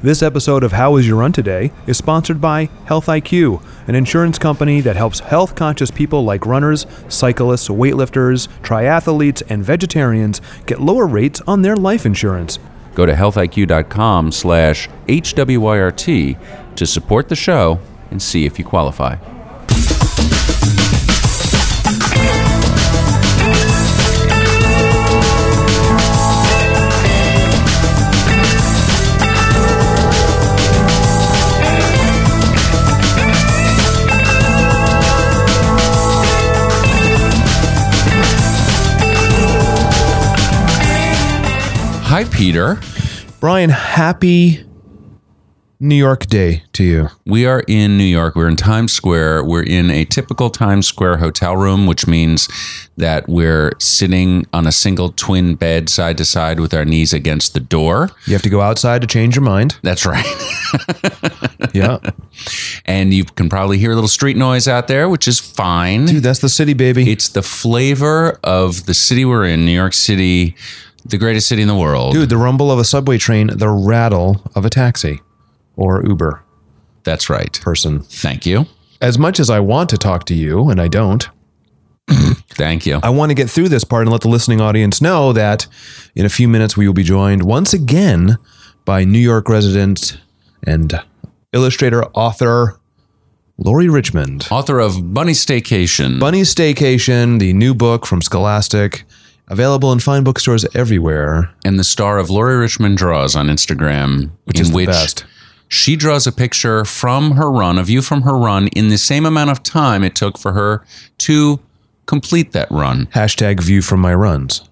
This episode of How Was Your Run Today is sponsored by Health IQ, an insurance company that helps health-conscious people like runners, cyclists, weightlifters, triathletes, and vegetarians get lower rates on their life insurance. Go to healthiq.com/HWYRT to support the show and see if you qualify. Hi, Peter. Brian, happy New York Day to you. We are in New York. We're in Times Square. We're in a typical Times Square hotel room, which means that we're sitting on a single twin bed side to side with our knees against the door. You have to go outside to change your mind. That's right. Yeah. And you can probably hear a little street noise out there, which is fine. Dude, that's the city, baby. It's the flavor of the city we're in, New York City, the greatest city in the world. Dude, the rumble of a subway train, the rattle of a taxi or Uber. That's right. Person. Thank you. As much as I want to talk to you, and I don't, Thank you. I want to get through this part and let the listening audience know that in a few minutes we will be joined once again by New York resident and illustrator, author, Laurie Richmond. Author of Bunny Staycation. Bunny Staycation, the new book from Scholastic, available in fine bookstores everywhere. And the star of Laurie Richmond Draws on Instagram. Which is the best. She draws a picture from her run, a view from her run, in the same amount of time it took for her to complete that run. Hashtag view from my runs.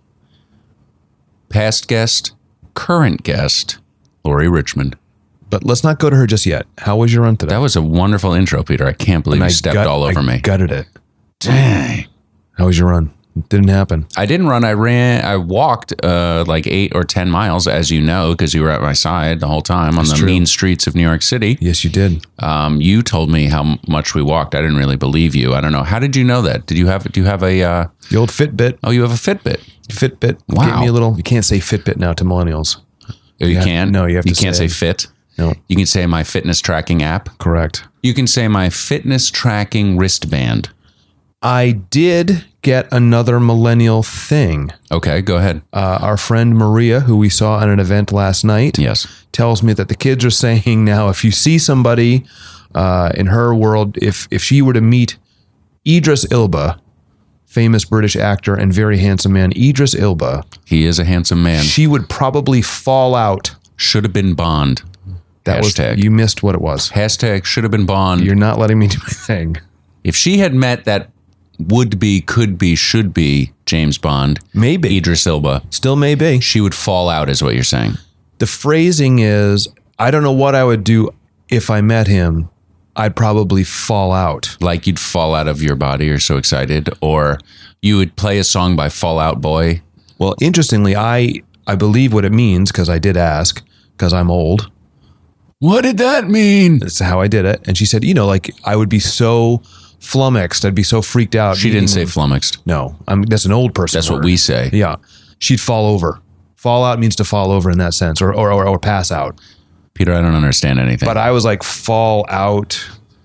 Past guest, current guest, Laurie Richmond. But let's not go to her just yet. How was your run today? That was a wonderful intro, Peter. I can't believe you stepped all over me. I gutted it. Dang. How was your run? Didn't happen. I didn't run. I walked like 8 or 10 miles, as you know, because you were at my side the whole time on the mean streets of New York City. Yes, you did. You told me how much we walked. I didn't really believe you. I don't know. How did you know that? Do you have a the old Fitbit? Oh, you have a Fitbit. Fitbit. Wow. Gave me a little. You can't say Fitbit now to millennials. Oh, you can't? No, you have to. You can't say Fit. No. You can say my fitness tracking app. Correct. You can say my fitness tracking wristband. I did get another millennial thing. Okay, go ahead. Our friend Maria, who we saw at an event last night, Yes. tells me that the kids are saying now, if you see somebody in her world, if she were to meet Idris Elba, famous British actor and very handsome man, Idris Elba. He is a handsome man. She would probably fall out. Should have been Bond. That Hashtag. was, you missed what it was. Hashtag should have been Bond. You're not letting me do my thing. If she had met that would be, could be, should be James Bond, Maybe. Idris Elba, Still may be. she would fall out, is what you're saying. The phrasing is, I don't know what I would do if I met him. I'd probably fall out. Like you'd fall out of your body, you're so excited, or you would play a song by Fall Out Boy. Well, interestingly, I believe what it means because I did ask because I'm old. What did that mean? That's how I did it. And she said, like I would be so flummoxed. I'd be so freaked out. She didn't say flummoxed. No, that's an old person. That's what word. we say. Yeah. She'd fall over. Fall out means to fall over in that sense or pass out. Peter, I don't understand anything. But I was like, fall out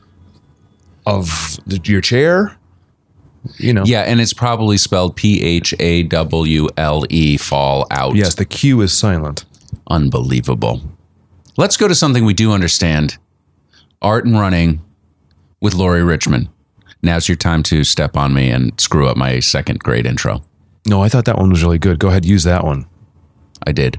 of your chair? Yeah, and it's probably spelled PHAWLE, fall out. Yes, the Q is silent. Unbelievable. Let's go to something we do understand. Art and running with Laurie Richmond. Now's your time to step on me and screw up my second grade intro. No, I thought that one was really good. Go ahead, use that one. I did.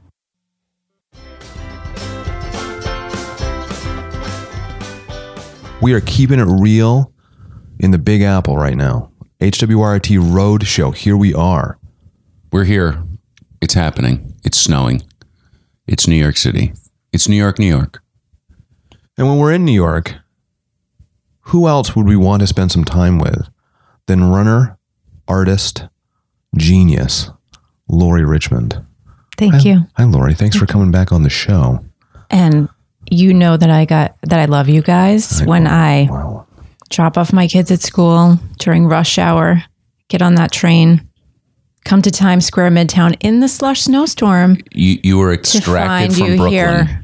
We are keeping it real in the Big Apple right now. HWRT Road Show. Here we are. We're here. It's happening. It's snowing. It's New York City. It's New York, New York. And when we're in New York, who else would we want to spend some time with than runner, artist, genius, Laurie Richmond? Thank you. Hi, Laurie. Thanks for coming back on the show. And you know that I love you guys when I Wow. drop off my kids at school during rush hour, get on that train, come to Times Square, Midtown in the slush snowstorm You were to extracted find from you Brooklyn. here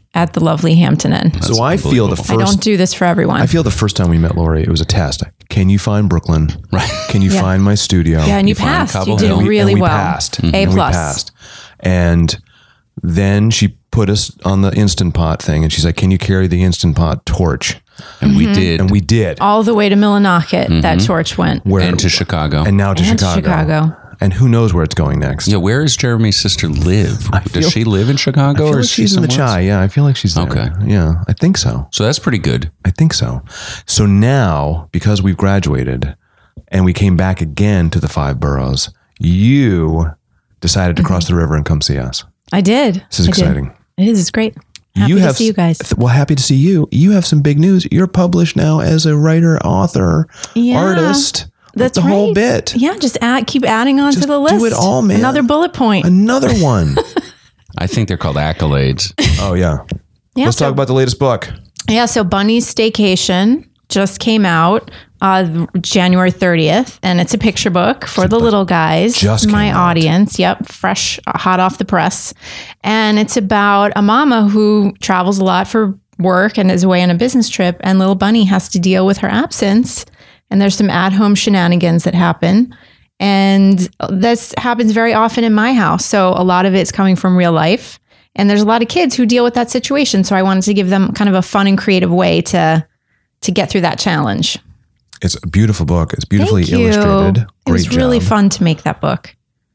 at the lovely Hampton Inn. So I feel the first. I don't do this for everyone. I feel the first time we met Lori, it was a test. Can you find Brooklyn? Right. Can you find my studio? Yeah, and you find passed. Cobble You did Hill. really we well. Passed. A+. And we passed. And then she put us on the Instant Pot thing, and she's like, "Can you carry the Instant Pot torch?" And we did. And we did. All the way to Millinocket, that torch went. And to Chicago. And now to And to Chicago. Chicago. And who knows where it's going next? Yeah, where does Jeremy's sister live? Does she live in Chicago? I feel or like is she she's in the somewhere else? Chai. Yeah, I feel like she's there. Okay. Yeah, I think so. So that's pretty good. I think so. So now, because we've graduated and we came back again to the 5 boroughs, you decided to cross the river and come see us. I did. This is I did. exciting. It is. It's great. Happy to see you guys. Well, happy to see you. You have some big news. You're published now as a writer, author, Yeah, artist. That's the right. whole bit. Yeah, just keep adding on Just to the list. do it all, man. Another bullet point. Another one. I think they're called accolades. Oh, yeah. Yeah, Let's talk about the latest book. Yeah, so Bunny's Staycation just came out January 30th, and it's a picture book for the little guys. Just my came out. audience. Yep, fresh, hot off the press. And it's about a mama who travels a lot for work and is away on a business trip, and little Bunny has to deal with her absence. And there's some at-home shenanigans that happen. And this happens very often in my house. So a lot of it's coming from real life. And there's a lot of kids who deal with that situation. So I wanted to give them kind of a fun and creative way to get through that challenge. It's a beautiful book. It's beautifully Thank you. illustrated. It was Great really job. fun to make that book.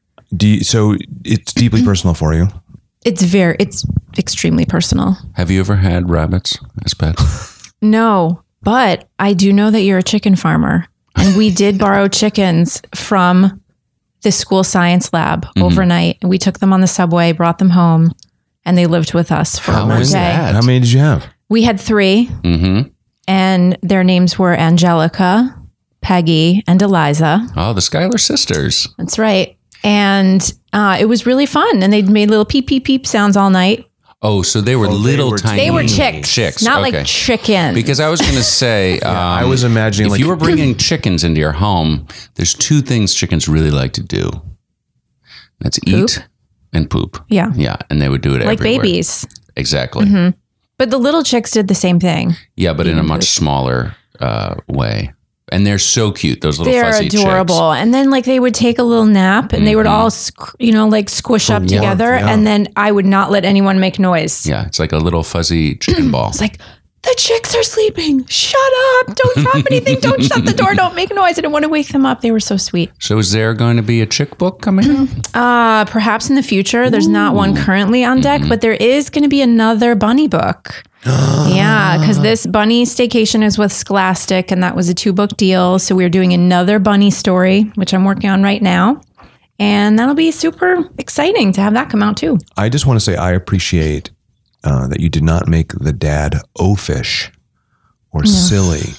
So it's deeply personal for you. It's extremely personal. Have you ever had rabbits as pets? No, but I do know that you're a chicken farmer. And we did borrow chickens from the school science lab overnight. We took them on the subway, brought them home, and they lived with us for How one was day. that? How many did you have? We had 3, and their names were Angelica, Peggy, and Eliza. Oh, the Schuyler sisters. That's right. And it was really fun. And they made little peep, peep, peep sounds all night. Oh, so they were little were tiny. They were chicks, not okay. like chickens. Because I was going to say, I was imagining if like you were bringing chickens into your home, there's 2 things chickens really like to do. That's eat and poop. Yeah. Yeah, and they would do it like everywhere. babies. Exactly. But the little chicks did the same thing. Yeah, but in a much smaller way. And they're so cute, those little They're fuzzy adorable. And then like they would take a little nap and they would all, like squish up together. yeah. And then I would not let anyone make noise. chicks. Yeah, it's like a little fuzzy chicken ball. It's like, the chicks are sleeping. Shut up. Don't drop anything. Don't shut the door. Don't make noise. I didn't want to wake them up. They were so sweet. So is there going to be a chick book coming out? Perhaps in the future. There's not one currently on deck, but there is going to be another bunny book. Yeah, because this Bunny Staycation is with Scholastic, and that was a 2-book deal. So we're doing another bunny story, which I'm working on right now. And that'll be super exciting to have that come out too. I just want to say I appreciate that you did not make the dad oafish or silly.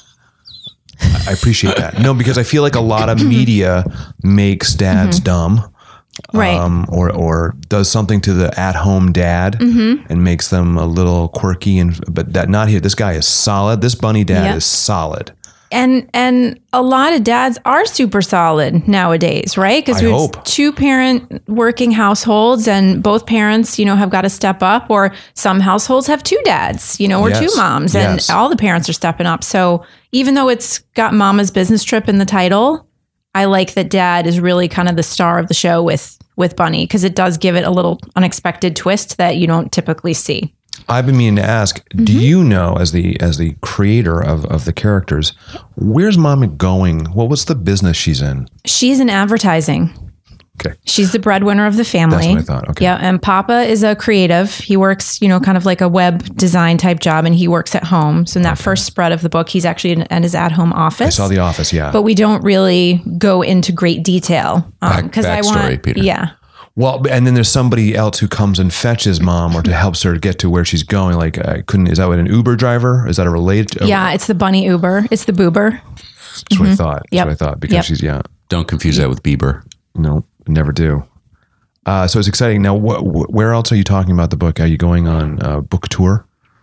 I appreciate that. No, because I feel like a lot of media makes dads dumb. Right. Or does something to the at-home dad and makes them a little quirky, but that not here. This guy is solid. This bunny dad Yep. is solid. And a lot of dads are super solid nowadays, right? Because I we hope. have 2-parent working households, and both parents, have got to step up. Or some households have 2 dads, or Yes. 2 moms, and Yes. all the parents are stepping up. So even though it's got Mama's Business Trip in the title, I like that Dad is really kind of the star of the show with Bunny, because it does give it a little unexpected twist that you don't typically see. I've been meaning to ask, do you know, as the creator of the characters, where's Mama going? What's the business she's in? She's in advertising. Okay. She's the breadwinner of the family. That's what I thought. Okay. Yeah, and Papa is a creative. He works, kind of like a web design type job, and he works at home. So in that first spread of the book, he's actually in his at-home office. I saw The Office, yeah. But we don't really go into great detail because I Backstory, want, Peter. yeah, Well, and then there's somebody else who comes and fetches Mom or to helps her get to where she's going. Like, is that what an Uber driver? Is that a related? yeah. It's the Bunny Uber. It's the Boober. That's what I thought. That's Yep. what I thought. Because Yep. she's, Don't confuse that with Bieber. no, never do. So it's exciting. Now, where else are you talking about the book? Are you going on a book tour?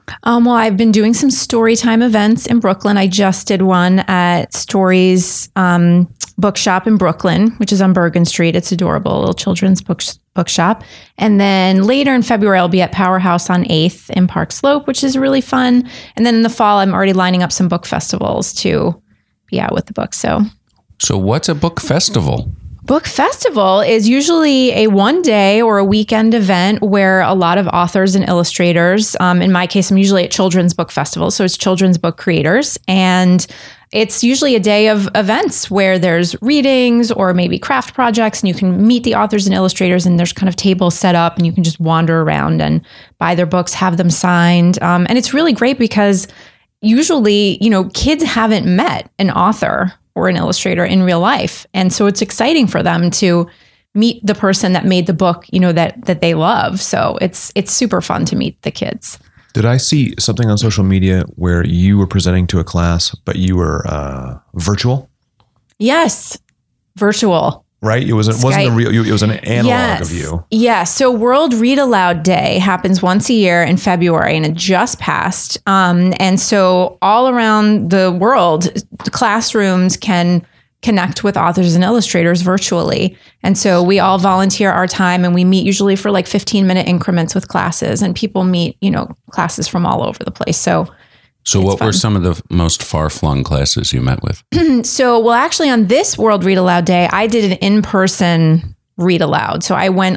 Well, I've been doing some story time events in Brooklyn. I just did one at Stories Bookshop in Brooklyn, which is on Bergen Street. It's adorable, a little children's bookshop. And then later in February, I'll be at Powerhouse on 8th in Park Slope, which is really fun. And then in the fall, I'm already lining up some book festivals to be out with the book. So what's a book festival? Book festival is usually a one day or a weekend event where a lot of authors and illustrators, in my case, I'm usually at children's book festivals. So it's children's book creators. And it's usually a day of events where there's readings or maybe craft projects, and you can meet the authors and illustrators, and there's kind of tables set up and you can just wander around and buy their books, have them signed. And it's really great because usually, kids haven't met an author or an illustrator in real life. And so it's exciting for them to meet the person that made the book, that they love. So it's super fun to meet the kids. Did I see something on social media where you were presenting to a class, but you were virtual? Yes, virtual. Right? It wasn't a real. It was an analog of you. Yeah. So World Read Aloud Day happens once a year in February, and it just passed. And so all around the world, the classrooms can connect with authors and illustrators virtually. And so we all volunteer our time, and we meet usually for like 15-minute increments with classes, and people meet, classes from all over the place. So what were some of the most far-flung classes you met with? Actually on this World Read Aloud Day, I did an in-person read aloud. So I went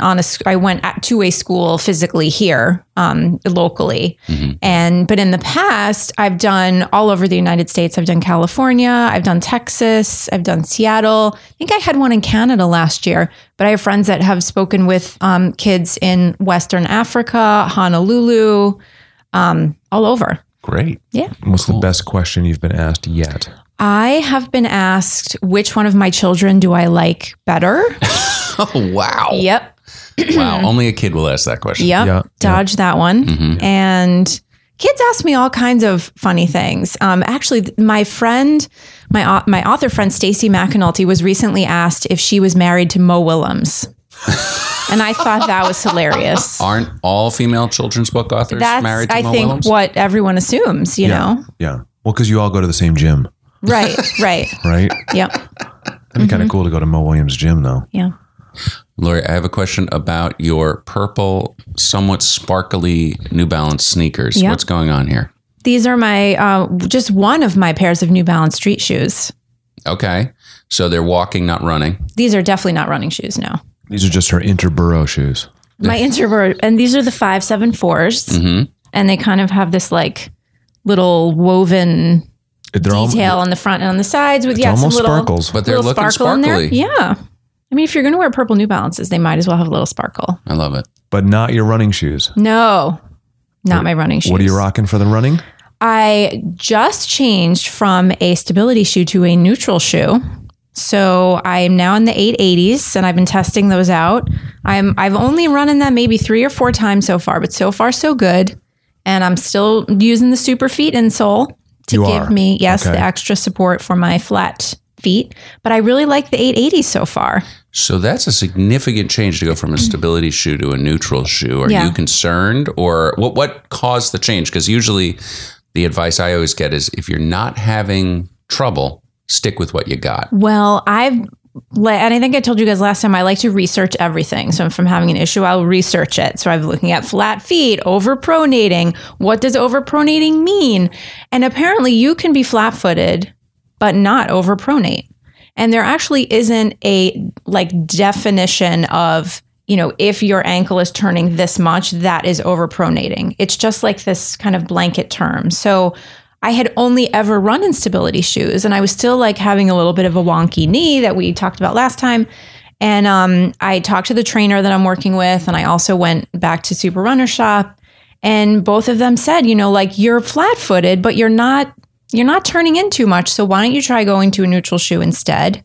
to a school physically here, locally. Mm-hmm. But in the past, I've done all over the United States. I've done California, I've done Texas, I've done Seattle. I think I had one in Canada last year, but I have friends that have spoken with kids in Western Africa, Honolulu, all over. Great. Yeah. What's the best question you've been asked yet? I have been asked which one of my children do I like better? Oh, wow. Yep. Wow. Only a kid will ask that question. Yep. Yeah. Dodge that one. Mm-hmm. And kids ask me all kinds of funny things. Actually, my author friend, Stacey McAnulty, was recently asked if she was married to Mo Willems. And I thought that was hilarious. Aren't all female children's book authors married to Mo Willems? I think what everyone assumes, you know? Yeah. Well, because you all go to the same gym. Right. Right? Yep. That'd be kind of cool to go to Mo Williams' gym, though. Yeah. Lori, I have a question about your purple, somewhat sparkly New Balance sneakers. Yep. What's going on here? These are my just one of my pairs of New Balance street shoes. Okay. So they're walking, not running. These are definitely not running shoes, no. These are just her Interborough shoes. My Interborough, and these are the 574s. Mm-hmm. And they kind of have this like little woven detail on the front and on the sides with some little sparkles. But they're looking sparkly. Yeah. I mean, if you're going to wear purple New Balances, they might as well have a little sparkle. I love it. But not your running shoes. No, not my running shoes. What are you rocking for the running? I just changed from a stability shoe to a neutral shoe. So I'm now in the 880s, and I've been testing those out. I've only run in them maybe 3 or 4 times so far, but so far so good. And I'm still using the Super Feet insole to give me the extra support for my flat feet. But I really like the 880s so far. So that's a significant change to go from a stability shoe to a neutral shoe. Are you concerned, or what caused the change? Because usually the advice I always get is if you're not having trouble, stick with what you got. Well, and I think I told you guys last time, I like to research everything. So if I'm having an issue, I'll research it. So I'm looking at flat feet, overpronating. What does overpronating mean? And apparently you can be flat-footed, but not overpronate. And there actually isn't a definition of, if your ankle is turning this much, that is overpronating. It's just like this kind of blanket term. So I had only ever run in stability shoes, and I was still having a little bit of a wonky knee that we talked about last time. And I talked to the trainer that I'm working with, and I also went back to Super Runner Shop, and both of them said, you're flat-footed, but you're not turning in too much. So why don't you try going to a neutral shoe instead?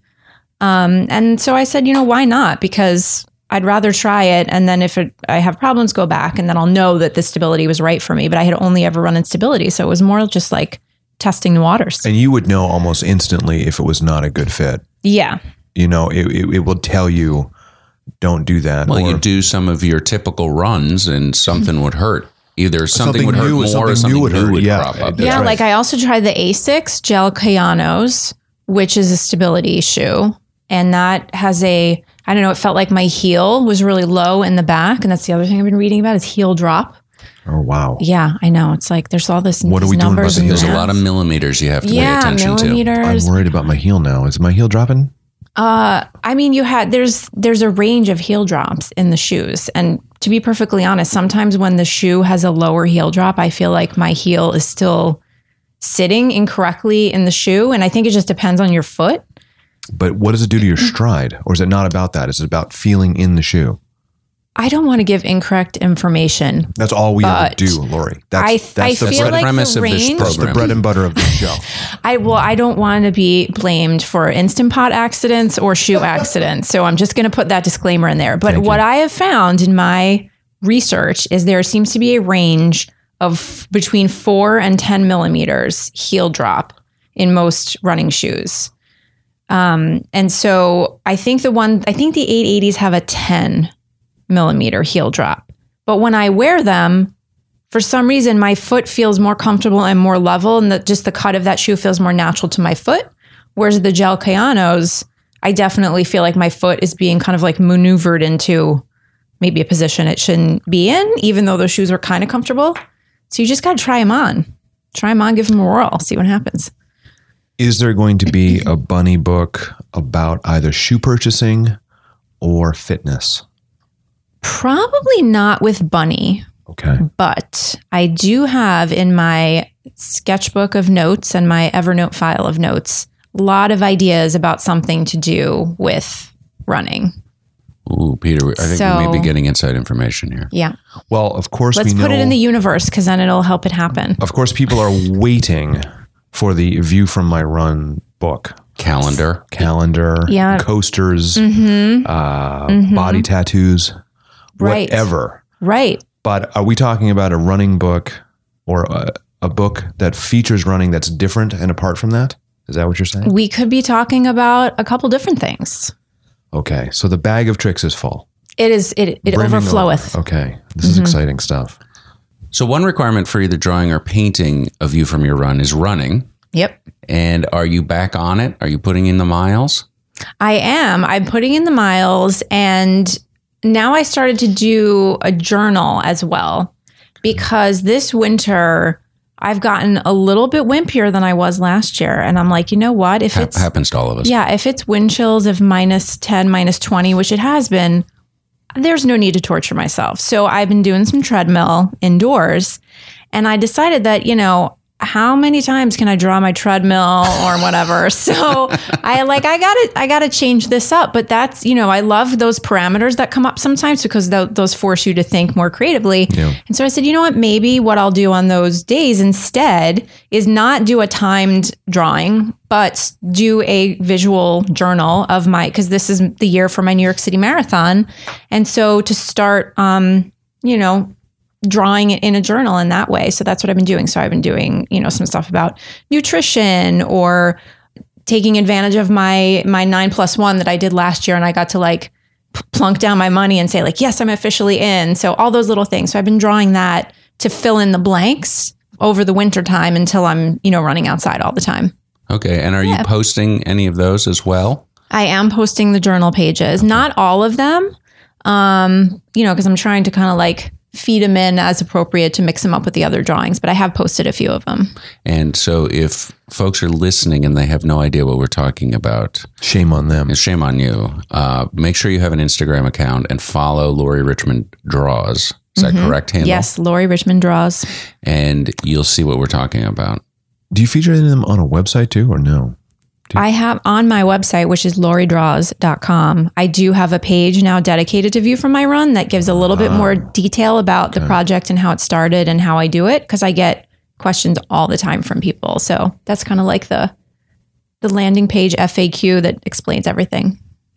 And so I said, why not? Because I'd rather try it. And then if I have problems, go back, and then I'll know that the stability was right for me. But I had only ever run in stability. So it was more just like testing the waters. And you would know almost instantly if it was not a good fit. Yeah. It will tell you, don't do that. Well, you do some of your typical runs and something would hurt. Either something would hurt new, more or something new would crop up. That's right. Like I also tried the Asics Gel Kayanos, which is a stability shoe. And that has I don't know, it felt like my heel was really low in the back. And that's the other thing I've been reading about is heel drop. Oh, wow. Yeah, I know. It's like there's all this. What are we doing about the heel? There's a lot of millimeters you have to pay attention millimeters. I'm worried about my heel now. Is my heel dropping? I mean, there's a range of heel drops in the shoes. And to be perfectly honest, sometimes when the shoe has a lower heel drop, I feel like my heel is still sitting incorrectly in the shoe. And I think it just depends on your foot. But what does it do to your stride? Or is it not about that? Is it about feeling in the shoe? I don't want to give incorrect information. That's all we ever do, Lori. That's I the feel like premise the of this range, That's the bread and butter of the show. I don't want to be blamed for Instant Pot accidents or shoe accidents. So I'm just going to put that disclaimer in there. But what I have found in my research is there seems to be a range of between 4 and 10 millimeters heel drop in most running shoes. And so I think the 880s have a 10 millimeter heel drop. But when I wear them, for some reason, my foot feels more comfortable and more level, and just the cut of that shoe feels more natural to my foot. Whereas the Gel Kayanos, I definitely feel like my foot is being kind of like maneuvered into maybe a position it shouldn't be in, even though those shoes are kind of comfortable. So you just got to try them on. Give them a whirl, see what happens. Is there going to be a bunny book about either shoe purchasing or fitness? Probably not with Bunny. Okay. But I do have in my sketchbook of notes and my Evernote file of notes a lot of ideas about something to do with running. Ooh, Peter, I think we may be getting inside information here. Yeah. Well, of course, let's put it in the universe because then it'll help it happen. Of course, people are waiting for the View from My Run book. Calendar, yeah. Coasters, body tattoos, whatever. Right. But are we talking about a running book or a book that features running that's different and apart from that? Is that what you're saying? We could be talking about a couple different things. Okay. So the bag of tricks is full. It is. It overfloweth. Okay. This is exciting stuff. So one requirement for either drawing or painting a view from your run is running. Yep. And are you back on it? Are you putting in the miles? I am. I'm putting in the miles, and now I started to do a journal as well because this winter I've gotten a little bit wimpier than I was last year. And I'm like, you know what? If it happens to all of us. Yeah. If it's wind chills of -10, -20, which it has been, there's no need to torture myself. So I've been doing some treadmill indoors, and I decided that, how many times can I draw my treadmill or whatever? So I gotta change this up. But that's, I love those parameters that come up sometimes because those force you to think more creatively. Yeah. And so I said, you know what, maybe what I'll do on those days instead is not do a timed drawing, but do a visual journal of because this is the year for my New York City Marathon. And so to start, drawing it in a journal in that way. So that's what I've been doing. So I've been doing, some stuff about nutrition or taking advantage of my 9+1 that I did last year. And I got to plunk down my money and say yes, I'm officially in. So all those little things. So I've been drawing that to fill in the blanks over the winter time until I'm, running outside all the time. Okay. And are you posting any of those as well? I am posting the journal pages, not all of them. Because I'm trying to kind of feed them in as appropriate to mix them up with the other drawings, but I have posted a few of them. And so if folks are listening and they have no idea what we're talking about, shame on them. Shame on you. Make sure you have an Instagram account and follow Lori Richmond Draws. Is that correct handle? Yes, Lori Richmond Draws. And you'll see what we're talking about. Do you feature any of them on a website too, or no? I have on my website, which is loridraws.com. I do have a page now dedicated to View from My Run that gives a little bit more detail about the project and how it started and how I do it, because I get questions all the time from people. So that's kind of like the landing page FAQ that explains everything.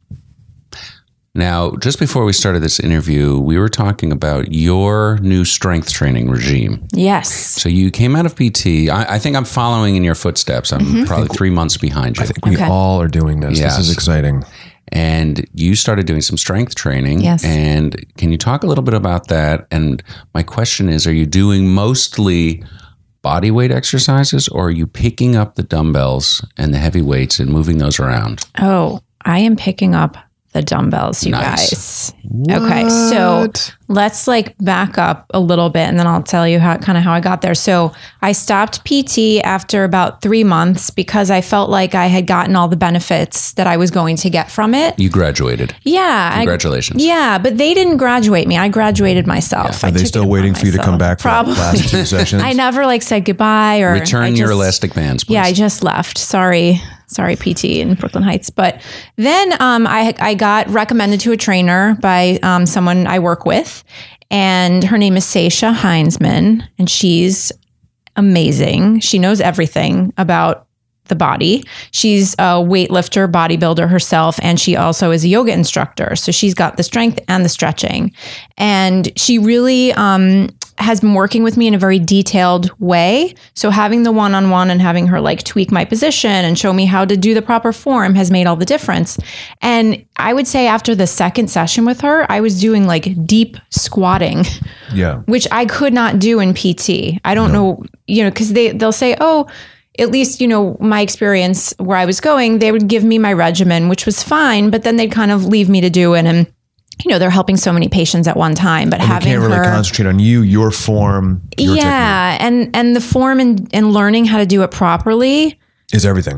Now, just before we started this interview, we were talking about your new strength training regime. Yes. So you came out of PT. I think I'm following in your footsteps. I'm probably 3 months behind you. I think we all are doing this. Yes. This is exciting. and you started doing some strength training. Yes. And can you talk a little bit about that? And my question is, are you doing mostly body weight exercises, or are you picking up the dumbbells and the heavy weights and moving those around? Oh, I am picking up the dumbbells, you guys. Okay, so let's like back up a little bit, and then I'll tell you how I got there. So I stopped PT after about 3 months because I felt like I had gotten all the benefits that I was going to get from it. You graduated. Yeah. Congratulations. Yeah, but they didn't graduate me. I graduated myself. Are they still waiting for you to come back for the last 2 sessions? I never like said goodbye or Return your elastic bands, please. Yeah, I just left. Sorry, PT in Brooklyn Heights. But then I got recommended to a trainer by someone I work with, and her name is Sasha Heinzman, and she's amazing. She knows everything about the body. She's a weightlifter, bodybuilder herself, and she also is a yoga instructor. So she's got the strength and the stretching. And she really has been working with me in a very detailed way. So having the one-on-one and having her like tweak my position and show me how to do the proper form has made all the difference. And I would say after the second session with her, I was doing like deep squatting, which I could not do in PT. I don't know, because they'll say, oh, at least, my experience where I was going, they would give me my regimen, which was fine, but then they'd kind of leave me to do it. And they're helping so many patients at one time, but having can't really concentrate on your form, your technique. and the form and learning how to do it properly is everything.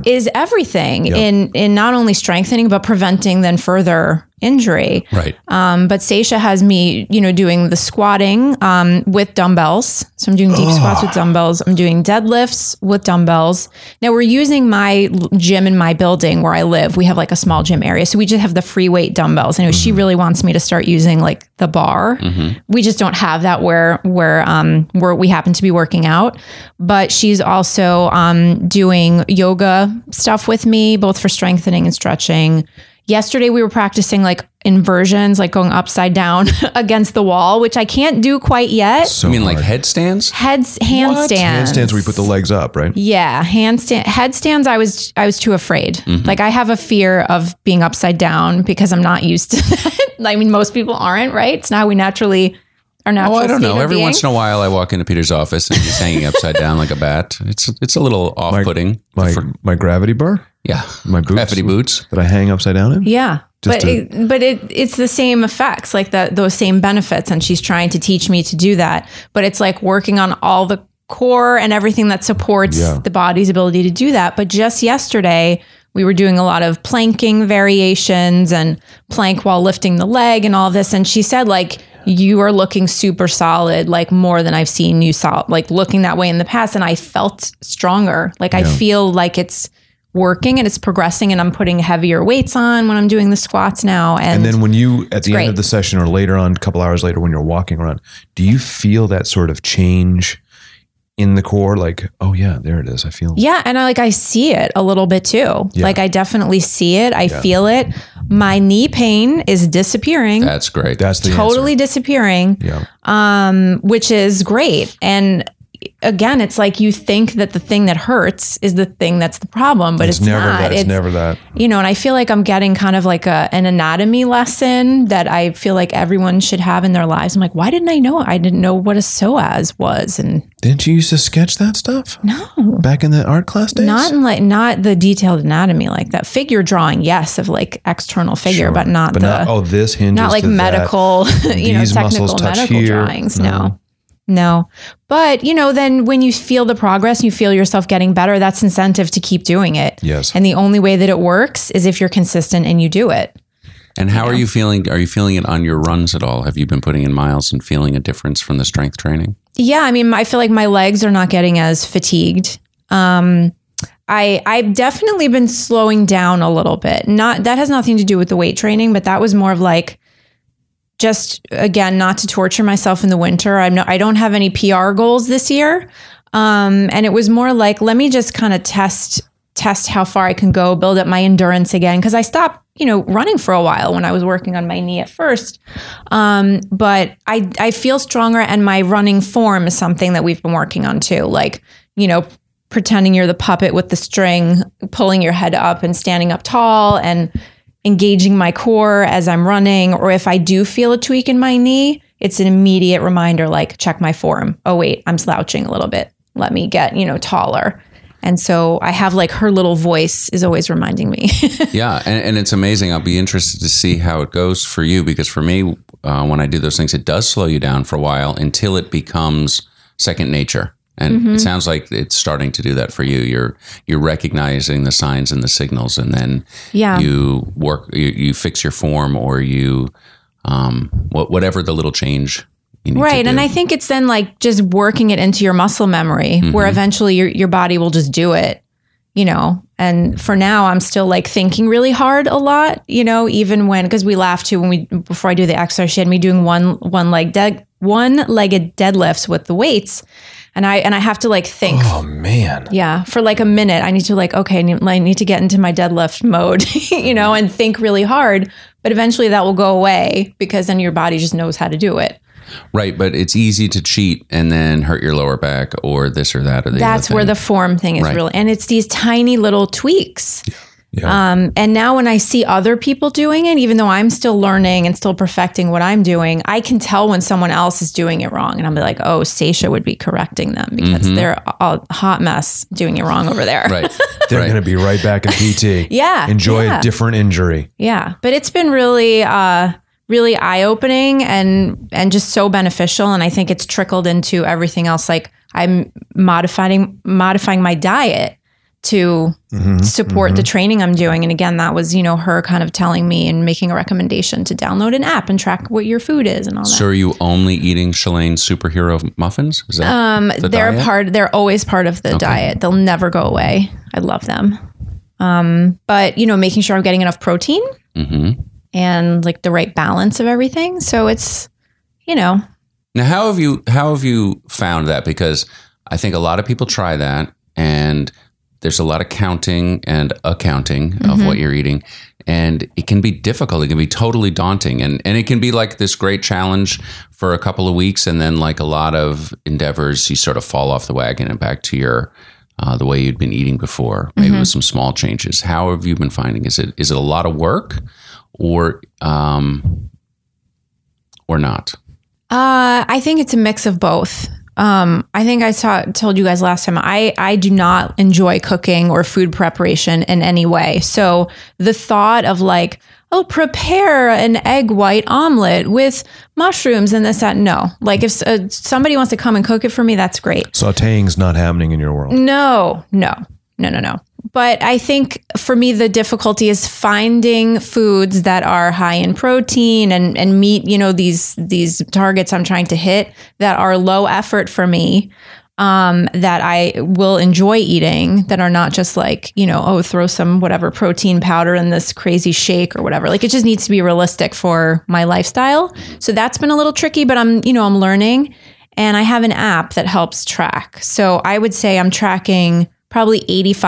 In not only strengthening but preventing then further injury. Right. But Sasha has me, doing the squatting with dumbbells. So I'm doing deep squats with dumbbells. I'm doing deadlifts with dumbbells. Now we're using my gym in my building where I live. We have like a small gym area. So we just have the free weight dumbbells. Anyway, she really wants me to start using like the bar. We just don't have that where we happen to be working out. But she's also doing yoga stuff with me, both for strengthening and stretching. Yesterday, we were practicing like inversions, like going upside down against the wall, which I can't do quite yet. So you mean like headstands? Handstands. Handstands where you put the legs up, right? Yeah, headstands. I was too afraid. Like I have a fear of being upside down because I'm not used to that. I mean, most people aren't, right? It's not how we naturally are. Oh, I don't know. Every once in a while, I walk into Peter's office and he's hanging upside down like a bat. It's a little off-putting. My gravity bar. Yeah, my boots, gravity boots that I hang upside down in. Yeah, it's the same effects, like those same benefits, and she's trying to teach me to do that. But it's like working on all the core and everything that supports the body's ability to do that. But just yesterday, we were doing a lot of planking variations and plank while lifting the leg and all this. And she said, like, you are looking super solid, like more than I've seen you like looking that way in the past. And I felt stronger. Like I feel like it's working and it's progressing, and I'm putting heavier weights on when I'm doing the squats now. And then when you, at the end of the session or later on, a couple hours later, when you're walking around, do you feel that sort of change in the core? Like, oh yeah, there it is. I feel. Yeah. And I see it a little bit too. Yeah. Like I definitely see it. I feel it. My knee pain is disappearing. That's great. That's the totally answer. Disappearing. Yeah. Which is great. And again, it's like you think that the thing that hurts is the thing that's the problem, but it's never not. That. It's never that. And I feel like I'm getting kind of like an anatomy lesson that I feel like everyone should have in their lives. I'm like, why didn't I know? I didn't know what a psoas was. And didn't you used to sketch that stuff? No. Back in the art class days? Not the detailed anatomy like that. Figure drawing, yes, of like external figure, but not this hinges not like to medical, These technical medical drawings. No. But, then when you feel the progress and you feel yourself getting better, that's incentive to keep doing it. Yes. And the only way that it works is if you're consistent and you do it. And how are you feeling? Are you feeling it on your runs at all? Have you been putting in miles and feeling a difference from the strength training? Yeah. I mean, I feel like my legs are not getting as fatigued. I've definitely been slowing down a little bit. That has nothing to do with the weight training, but that was more of like, just again, not to torture myself in the winter. I don't have any PR goals this year. And it was more like, let me just kind of test how far I can go, build up my endurance again. Cause I stopped, running for a while when I was working on my knee at first. But I feel stronger, and my running form is something that we've been working on too. Like, pretending you're the puppet with the string, pulling your head up and standing up tall, and engaging my core as I'm running, or if I do feel a tweak in my knee, it's an immediate reminder, like check my form. Oh wait, I'm slouching a little bit. Let me get, taller. And so I have like her little voice is always reminding me. Yeah. And it's amazing. I'll be interested to see how it goes for you, because for me, when I do those things, it does slow you down for a while until it becomes second nature. And it sounds like it's starting to do that for you. You're recognizing the signs and the signals, and then you fix your form, or you whatever the little change you need to do. And I think it's then like just working it into your muscle memory, where eventually your body will just do it, And for now, I'm still like thinking really hard a lot, even because we laugh too before I do the exercise. She had me doing one-legged deadlifts with the weights. And I have to like think. Oh man. Yeah. For like a minute, I need to like, okay, I need to get into my deadlift mode, and think really hard. But eventually that will go away, because then your body just knows how to do it. Right. But it's easy to cheat and then hurt your lower back or this or that or the other thing. That's where the form thing is really, and it's these tiny little tweaks. Yeah. And now when I see other people doing it, even though I'm still learning and still perfecting what I'm doing, I can tell when someone else is doing it wrong. And I'm like, oh, Stacia would be correcting them, because they're a hot mess doing it wrong over there. Right. They're going to be right back in PT. Yeah. Enjoy a different injury. Yeah. But it's been really, really eye-opening and just so beneficial. And I think it's trickled into everything else. Like I'm modifying my diet to support the training I'm doing. And again, that was, her kind of telling me and making a recommendation to download an app and track what your food is and all that. So are you only eating Shalane's superhero muffins? Is that they're always part of the diet. They'll never go away. I love them. But making sure I'm getting enough protein and like the right balance of everything. So it's, Now, how have you found that? Because I think a lot of people try that, and there's a lot of counting and accounting of what you're eating, and it can be difficult. It can be totally daunting, and it can be like this great challenge for a couple of weeks, and then like a lot of endeavors, you sort of fall off the wagon and back to your the way you'd been eating before, maybe with some small changes. How have you been finding? Is it a lot of work, or not? I think it's a mix of both. I think I told you guys last time, I do not enjoy cooking or food preparation in any way. So the thought of like, prepare an egg white omelet with mushrooms and this, that, no. Like if somebody wants to come and cook it for me, that's great. Sautéing's not happening in your world. No. But I think for me, the difficulty is finding foods that are high in protein and meet, these targets I'm trying to hit that are low effort for me, that I will enjoy eating, that are not just like, throw some whatever protein powder in this crazy shake or whatever. Like it just needs to be realistic for my lifestyle. So that's been a little tricky, but I'm learning, and I have an app that helps track. So I would say I'm tracking probably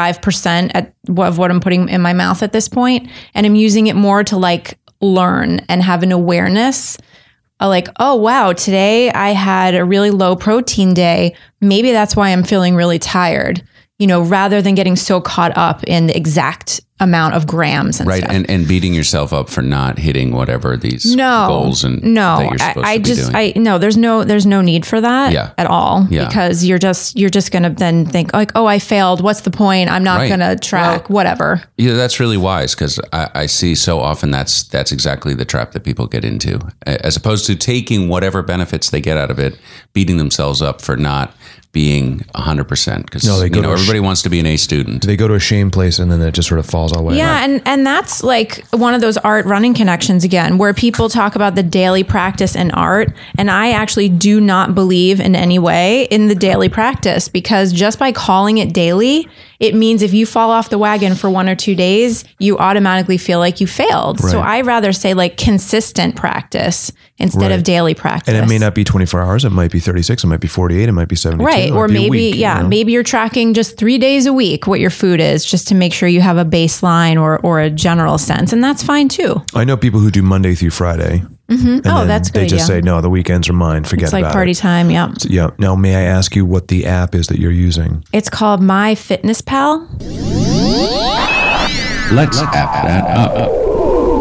85% of what I'm putting in my mouth at this point. And I'm using it more to like learn and have an awareness. Like, oh, wow, today I had a really low protein day. Maybe that's why I'm feeling really tired, rather than getting so caught up in the exact amount of grams and stuff. And beating yourself up for not hitting whatever these goals that you're supposed to be doing. There's no need for that at all, because you're just going to then think like, oh, I failed. What's the point? I'm not going to track whatever. Yeah, that's really wise, because I see so often that's exactly the trap that people get into, as opposed to taking whatever benefits they get out of it, beating themselves up for not being 100%, because everybody wants to be an A student. They go to a shame place, and then it just sort of falls all the way. Yeah, and that's like one of those art running connections again, where people talk about the daily practice in art, and I actually do not believe in any way in the daily practice, because just by calling it daily, it means if you fall off the wagon for 1 or 2 days, you automatically feel like you failed. Right. So I rather say like consistent practice instead of daily practice. And it may not be 24 hours. It might be 36. It might be 48. It might be 72. Right. Or maybe, maybe you're tracking just 3 days a week what your food is, just to make sure you have a baseline or a general sense. And that's fine too. I know people who do Monday through Friday. Mm-hmm. Oh, that's good. They just say, no, the weekends are mine. Forget about it. It's like party time. Yeah. Yeah. Now, may I ask you what the app is that you're using? It's called MyFitnessPal. Let's app that up.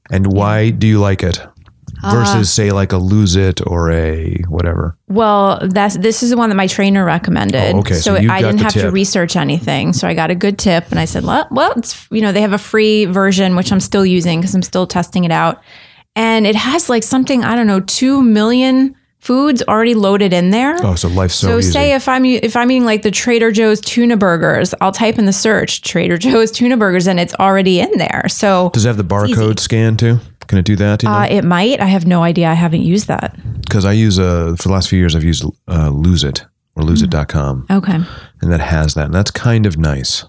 And why do you like it versus say like a Lose It or a whatever? Well, this is the one that my trainer recommended. Oh, okay. So So you I got didn't the have to tip. research anything. So I got a good tip, and I said, well, it's, they have a free version, which I'm still using because I'm still testing it out. And it has like something, I don't know, 2 million foods already loaded in there. Oh, so life's so So easy. say if I'm eating like the Trader Joe's tuna burgers, I'll type in the search Trader Joe's tuna burgers, and it's already in there. So Does it have the barcode scan too? Can it do that? Do you know? it might. I have no idea. I haven't used that. Because I use, for the last few years, I've used Lose It or loseit.com. Okay. And that has that. And that's kind of nice.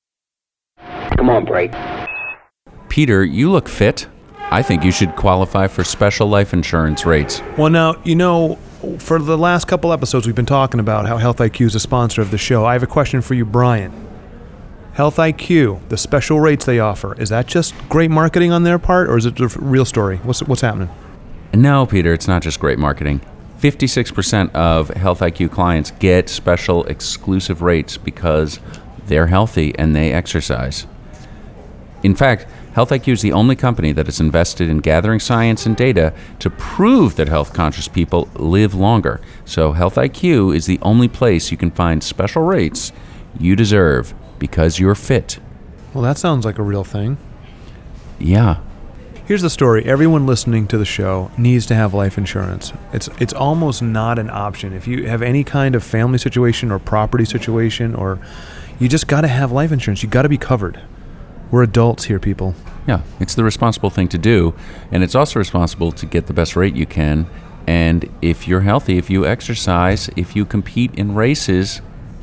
Come on, break. Peter, you look fit. I think you should qualify for special life insurance rates. Well, now, for the last couple episodes, we've been talking about how Health IQ is a sponsor of the show. I have a question for you, Brian. Health IQ, the special rates they offer, is that just great marketing on their part, or is it a real story? What's happening? No, Peter, it's not just great marketing. 56% of Health IQ clients get special exclusive rates because they're healthy and they exercise. In fact, Health IQ is the only company that is invested in gathering science and data to prove that health-conscious people live longer. So Health IQ is the only place you can find special rates you deserve because you're fit. Well, that sounds like a real thing. Yeah. Here's the story. Everyone listening to the show needs to have life insurance. It's almost not an option. If you have any kind of family situation or property situation, or you just got to have life insurance. You got to be covered. We're adults here, people. Yeah, it's the responsible thing to do, and it's also responsible to get the best rate you can. And if you're healthy, if you exercise, if you compete in races,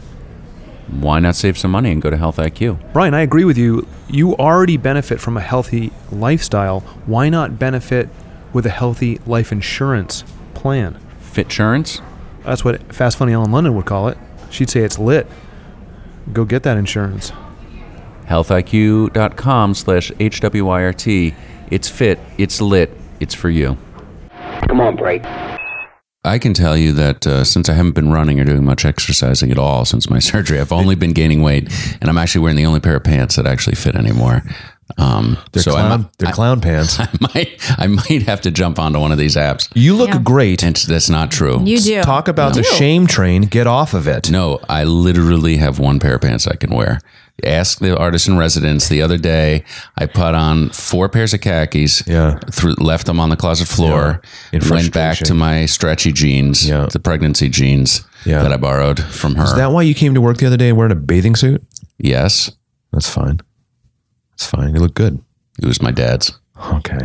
why not save some money and go to Health IQ? Brian, I agree with you. You already benefit from a healthy lifestyle. Why not benefit with a healthy life insurance plan? Fitsurance? That's what Fast Funny Ellen London would call it. She'd say it's lit. Go get that insurance. healthiq.com/HWYRT. It's fit, it's lit, it's for you. Come on, break. I can tell you that since I haven't been running or doing much exercising at all since my surgery, I've only been gaining weight, and I'm actually wearing the only pair of pants that actually fit anymore. They're clown pants. I might have to jump onto one of these apps. You look great. And that's not true. You do. Talk about the shame train. Get off of it. No, I literally have one pair of pants I can wear. Ask the artist in residence. The other day, I put on 4 pairs of khakis, left them on the closet floor, went back to my stretchy jeans, the pregnancy jeans that I borrowed from her. Is that why you came to work the other day wearing a bathing suit? Yes. That's fine. It's fine. You look good. It was my dad's. Okay.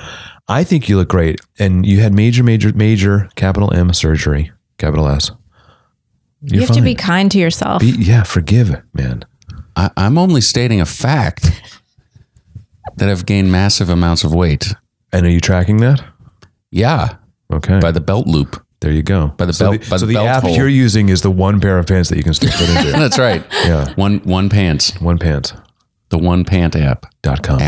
I think you look great. And you had major capital M surgery, capital S. You have to be kind to yourself. Forgive, man. I'm only stating a fact that I've gained massive amounts of weight. And are you tracking that? Yeah. Okay. By the belt loop. There you go. By the belt. By the the belt app hole. you're using is the one pair of pants that you can still fit into. That's right. Yeah. One pants. One pants. The One Pant app. .com.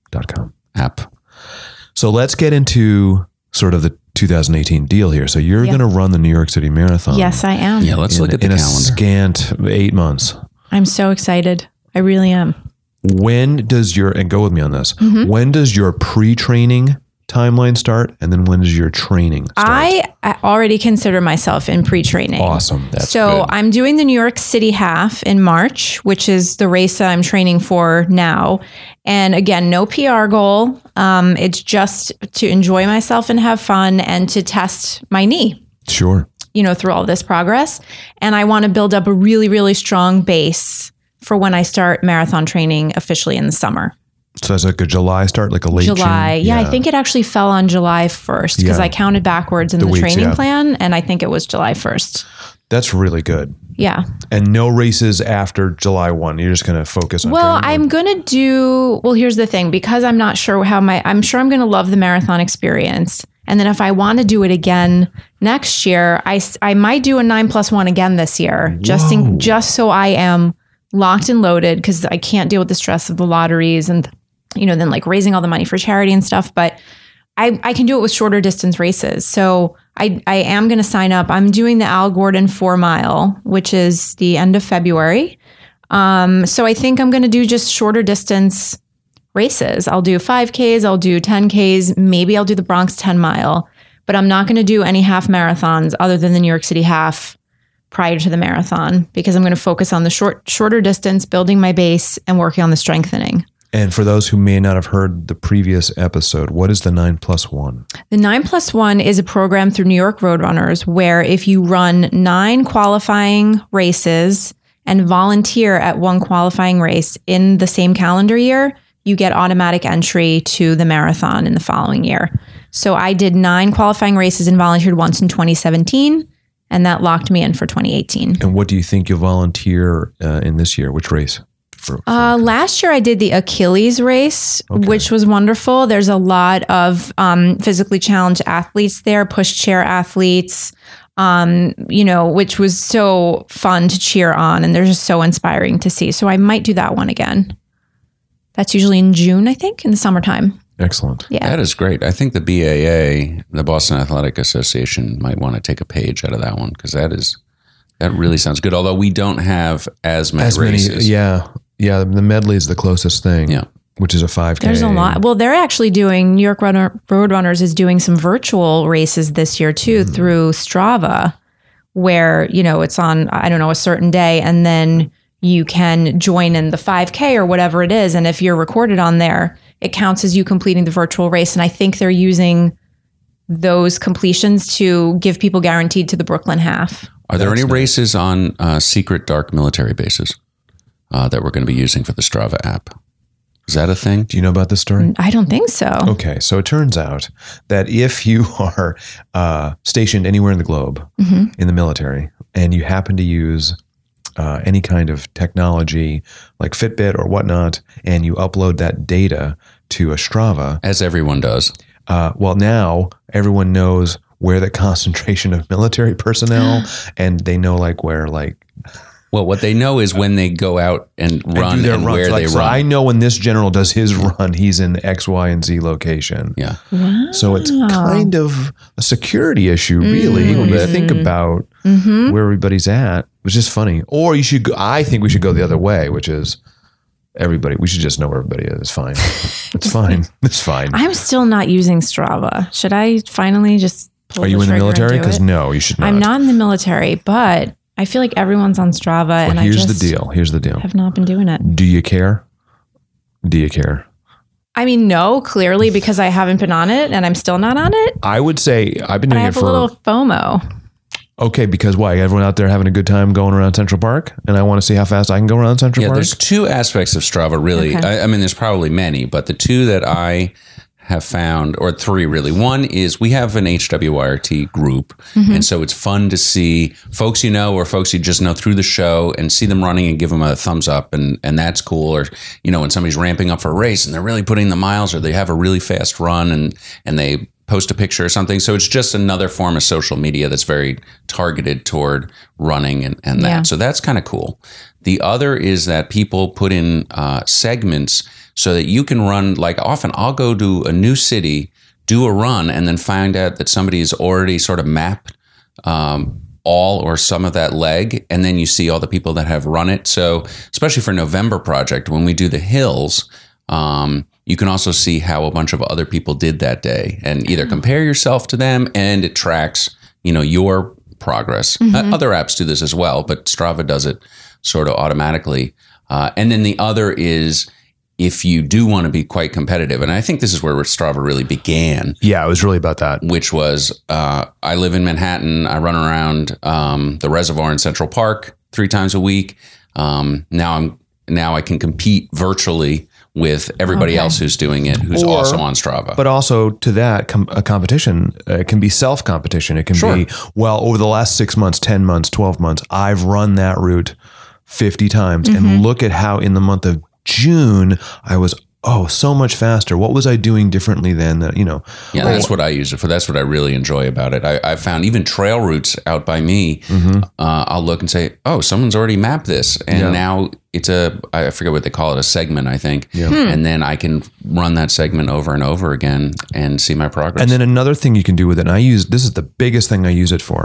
App. So let's get into sort of the 2018 deal here. So you're going to run the New York City Marathon. Yes, I am. Yeah, let's look at the in calendar. a scant 8 months. I'm so excited. I really am. When does and go with me on this, Mm-hmm. when does your pre-training timeline start? And then when does your training start? I already consider myself in pre-training. Awesome. So I'm doing the New York City half in March, which is the race that I'm training for now. And again, no PR goal. It's just to enjoy myself and have fun and to test my knee. Sure. Through all this progress. And I want to build up a really, really strong base for when I start marathon training officially in the summer. So that's like a July start, like a late July. June? Yeah, I think it actually fell on July 1st because I counted backwards in the weeks, training plan, and I think it was July 1st. That's really good. Yeah. And no races after July 1. You're just going to focus on Well, training? I'm going to here's the thing, because I'm not sure I'm sure I'm going to love the marathon experience. And then if I want to do it again next year, I might do a 9+1 again this year, just so I am locked and loaded, because I can't deal with the stress of the lotteries and then like raising all the money for charity and stuff. But I can do it with shorter distance races. So I am going to sign up. I'm doing the Al Gordon 4 mile, which is the end of February. So I think I'm going to do just shorter distance races. I'll do 5Ks, I'll do 10Ks, maybe I'll do the Bronx 10 mile, but I'm not going to do any half marathons other than the New York City half prior to the marathon, because I'm going to focus on the shorter distance, building my base and working on the strengthening. And for those who may not have heard the previous episode, what is the 9+1? The 9+1 is a program through New York Roadrunners where if you run 9 qualifying races and volunteer at one qualifying race in the same calendar year, you get automatic entry to the marathon in the following year. So I did 9 qualifying races and volunteered once in 2017, and that locked me in for 2018. And what do you think you'll volunteer in this year? Which race? Last year I did the Achilles race, which was wonderful. There's a lot of physically challenged athletes there, pushchair athletes, which was so fun to cheer on, and they're just so inspiring to see. So I might do that one again. That's usually in June, I think, in the summertime. Excellent. Yeah. That is great. I think the BAA, the Boston Athletic Association, might want to take a page out of that one, because that really sounds good. Although we don't have as many races. Yeah. The medley is the closest thing. Yeah. Which is a 5K. There's a lot. Well, they're actually doing, New York Roadrunners is doing some virtual races this year too through Strava, where, it's on, a certain day, and then you can join in the 5K or whatever it is. And if you're recorded on there, it counts as you completing the virtual race. And I think they're using those completions to give people guaranteed to the Brooklyn half. Are there any races on secret dark military bases that we're going to be using for the Strava app? Is that a thing? Do you know about this story? I don't think so. Okay, so it turns out that if you are stationed anywhere in the globe in the military, and you happen to use any kind of technology like Fitbit or whatnot, and you upload that data to a Strava, as everyone does. Well, now everyone knows where the concentration of military personnel, and they know where Well, what they know is when they go out and run and where they so run. I know when this general does his run, he's in X, Y, and Z location. Yeah. Wow. So it's kind of a security issue, really, when you think about where everybody's at. It's just funny. Or you should go, I think we should go the other way, which is we should just know where everybody is. It's fine. It's fine. It's fine. I'm still not using Strava. Should I finally just pull Are you in the military? Because Because no, you should not. I'm not in the military, but I feel like everyone's on Strava, and Here's I just the deal. have not been doing it. Do you care? I mean, no, clearly, because I haven't been on it and I'm still not on it. I would say I've been But I doing it have for... a little FOMO. Okay, because why? Everyone out there having a good time going around Central Park, and I want to see how fast I can go around Central Park? There's 2 aspects of Strava, really. Okay. I mean, there's probably many, but the 2 that I have found, or 3 really. One is we have an HWYRT group, and so it's fun to see folks or folks you just know through the show and see them running and give them a thumbs up, and that's cool. Or, when somebody's ramping up for a race and they're really putting the miles, or they have a really fast run and they post a picture or something. So it's just another form of social media that's very targeted toward running and that. Yeah. So that's kind of cool. The other is that people put in segments so that you can run, often I'll go to a new city, do a run, and then find out that somebody has already sort of mapped all or some of that leg, and then you see all the people that have run it. So especially for November Project, when we do the hills, you can also see how a bunch of other people did that day and either compare yourself to them, and it tracks, your progress. Other apps do this as well, but Strava does it sort of automatically. And then the other is if you do want to be quite competitive, and I think this is where Strava really began. Yeah, it was really about that. Which was, I live in Manhattan. I run around the reservoir in Central Park 3 times a week. Now I can compete virtually with everybody else who's doing it, who's also on Strava. But also to that, a competition can be self-competition. It can be, over the last 6 months, 10 months, 12 months, I've run that route 50 times. And look at how in the month of June, I was, so much faster. What was I doing differently then? Yeah, that's what I use it for. That's what I really enjoy about it. I found even trail routes out by me, I'll look and say, someone's already mapped this. And now it's I forget what they call it, a segment, I think. Yeah. And then I can run that segment over and over again and see my progress. And then another thing you can do with it, and this is the biggest thing I use it for,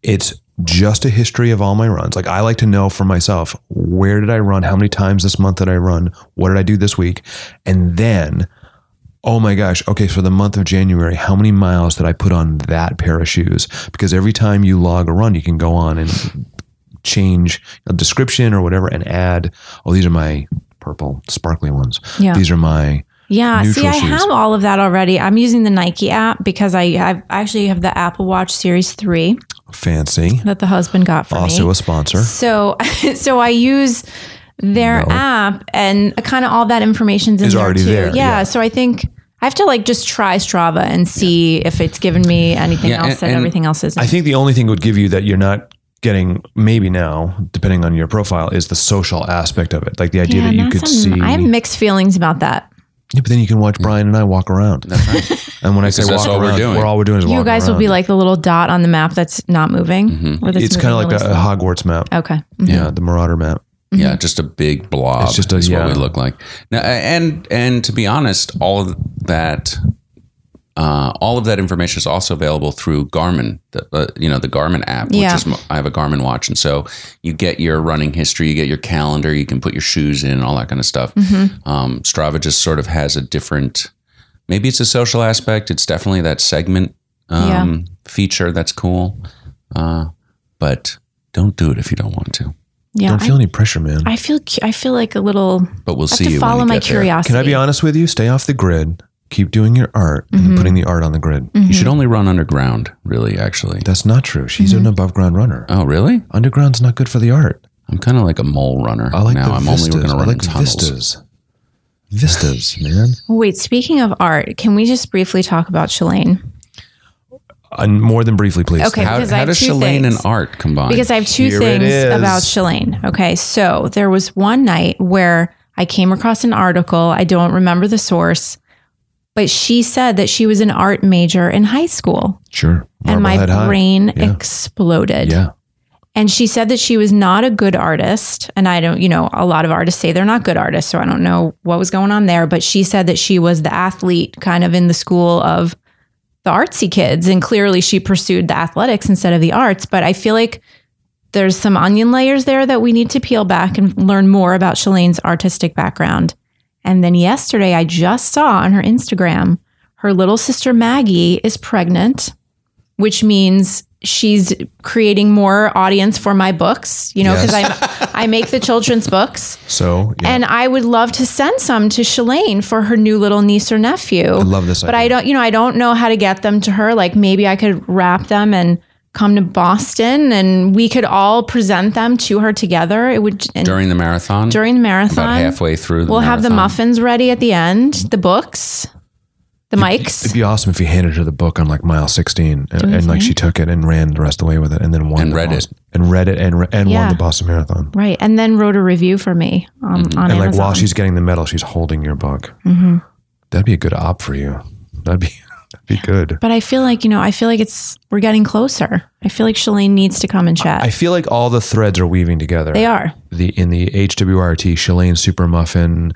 It's just a history of all my runs. Like I like to know for myself, where did I run? How many times this month did I run? What did I do this week? And then, oh my gosh, okay, for the month of January, how many miles did I put on that pair of shoes? Because every time you log a run, you can go on and change a description or whatever and add, oh, these are my purple sparkly ones. Yeah. These are my neutral I shoes. have all of that already. I'm using the Nike app because I actually have the Apple Watch Series 3 Fancy. that the husband got for me. Also a sponsor. So I use their app, and kind of all that information's in Is there already too. there, yeah. So I think I have to like just try Strava and see if it's given me anything else that everything else isn't. I think the only thing it would give you that you're not getting maybe now, depending on your profile, is the social aspect of it. Like the idea that you could see. I have mixed feelings about that. Yeah, but then you can watch Brian and I walk around. That's right. And when I say that's walk all we're around, doing. all we're doing is walking You guys around. will be like the little dot on the map that's not moving. Or that's It's kind of like moving a really slow. Hogwarts map. Okay. Yeah, the Marauder map. Yeah, just a big blob. It's just a- is what yeah. we look like. Now, and to be honest, all of that information is also available through Garmin. The Garmin app. Yeah. Which is I have a Garmin watch, and so you get your running history, you get your calendar, you can put your shoes in, all that kind of stuff. Strava just sort of has a different. Maybe it's a social aspect. It's definitely that segment feature that's cool, but don't do it if you don't want to. Yeah. Don't feel any pressure, man. I feel like a little. But we'll I have see to you follow when you my get there. curiosity. Can I be honest with you? Stay off the grid. Keep doing your art and putting the art on the grid. You should only run underground, really, actually. That's not true. She's an above ground runner. Oh, really? Underground's not good for the art. I'm kind of like a mole runner. I like now. the I'm vistas. only going to I run like in the tunnels. vistas. Vistas, man. Wait, speaking of art, can we just briefly talk about Shalane? More than briefly, please. Okay. How Because I have does two Shalane things. and art combine? Because I have two Here it things is. about Shalane. Okay. So there was one night where I came across an article. I don't remember the source, but she said that she was an art major in high school. Sure. And my Marblehead High. brain Yeah. exploded. Yeah. And she said that she was not a good artist. And I don't, a lot of artists say they're not good artists. So I don't know what was going on there. But she said that she was the athlete kind of in the school of the artsy kids. And clearly she pursued the athletics instead of the arts. But I feel like there's some onion layers there that we need to peel back and learn more about Shalane's artistic background. And then yesterday I just saw on her Instagram, her little sister Maggie is pregnant, which means she's creating more audience for my books, because I make the children's books. So, yeah. And I would love to send some to Shalane for her new little niece or nephew. I love this But idea. I don't know how to get them to her. Like maybe I could wrap them and come to Boston and we could all present them to her together. It would during the marathon? during the marathon. About halfway through the We'll marathon. have the muffins ready at the end, the books, the mics. It'd be awesome if you handed her the book on like mile 16 and like she took it and ran the rest of the way with it and then won And the read it. Boston, and read it and Yeah. won the Boston Marathon. Right. And then wrote a review for me on And Amazon. like while she's getting the medal, she's holding your book. Mm-hmm. That'd be a good op for you. That'd be good. But I feel like, we're getting closer. I feel like Shalane needs to come and chat. I feel like all the threads are weaving together. They are. In the HWRT Shalane Super Muffin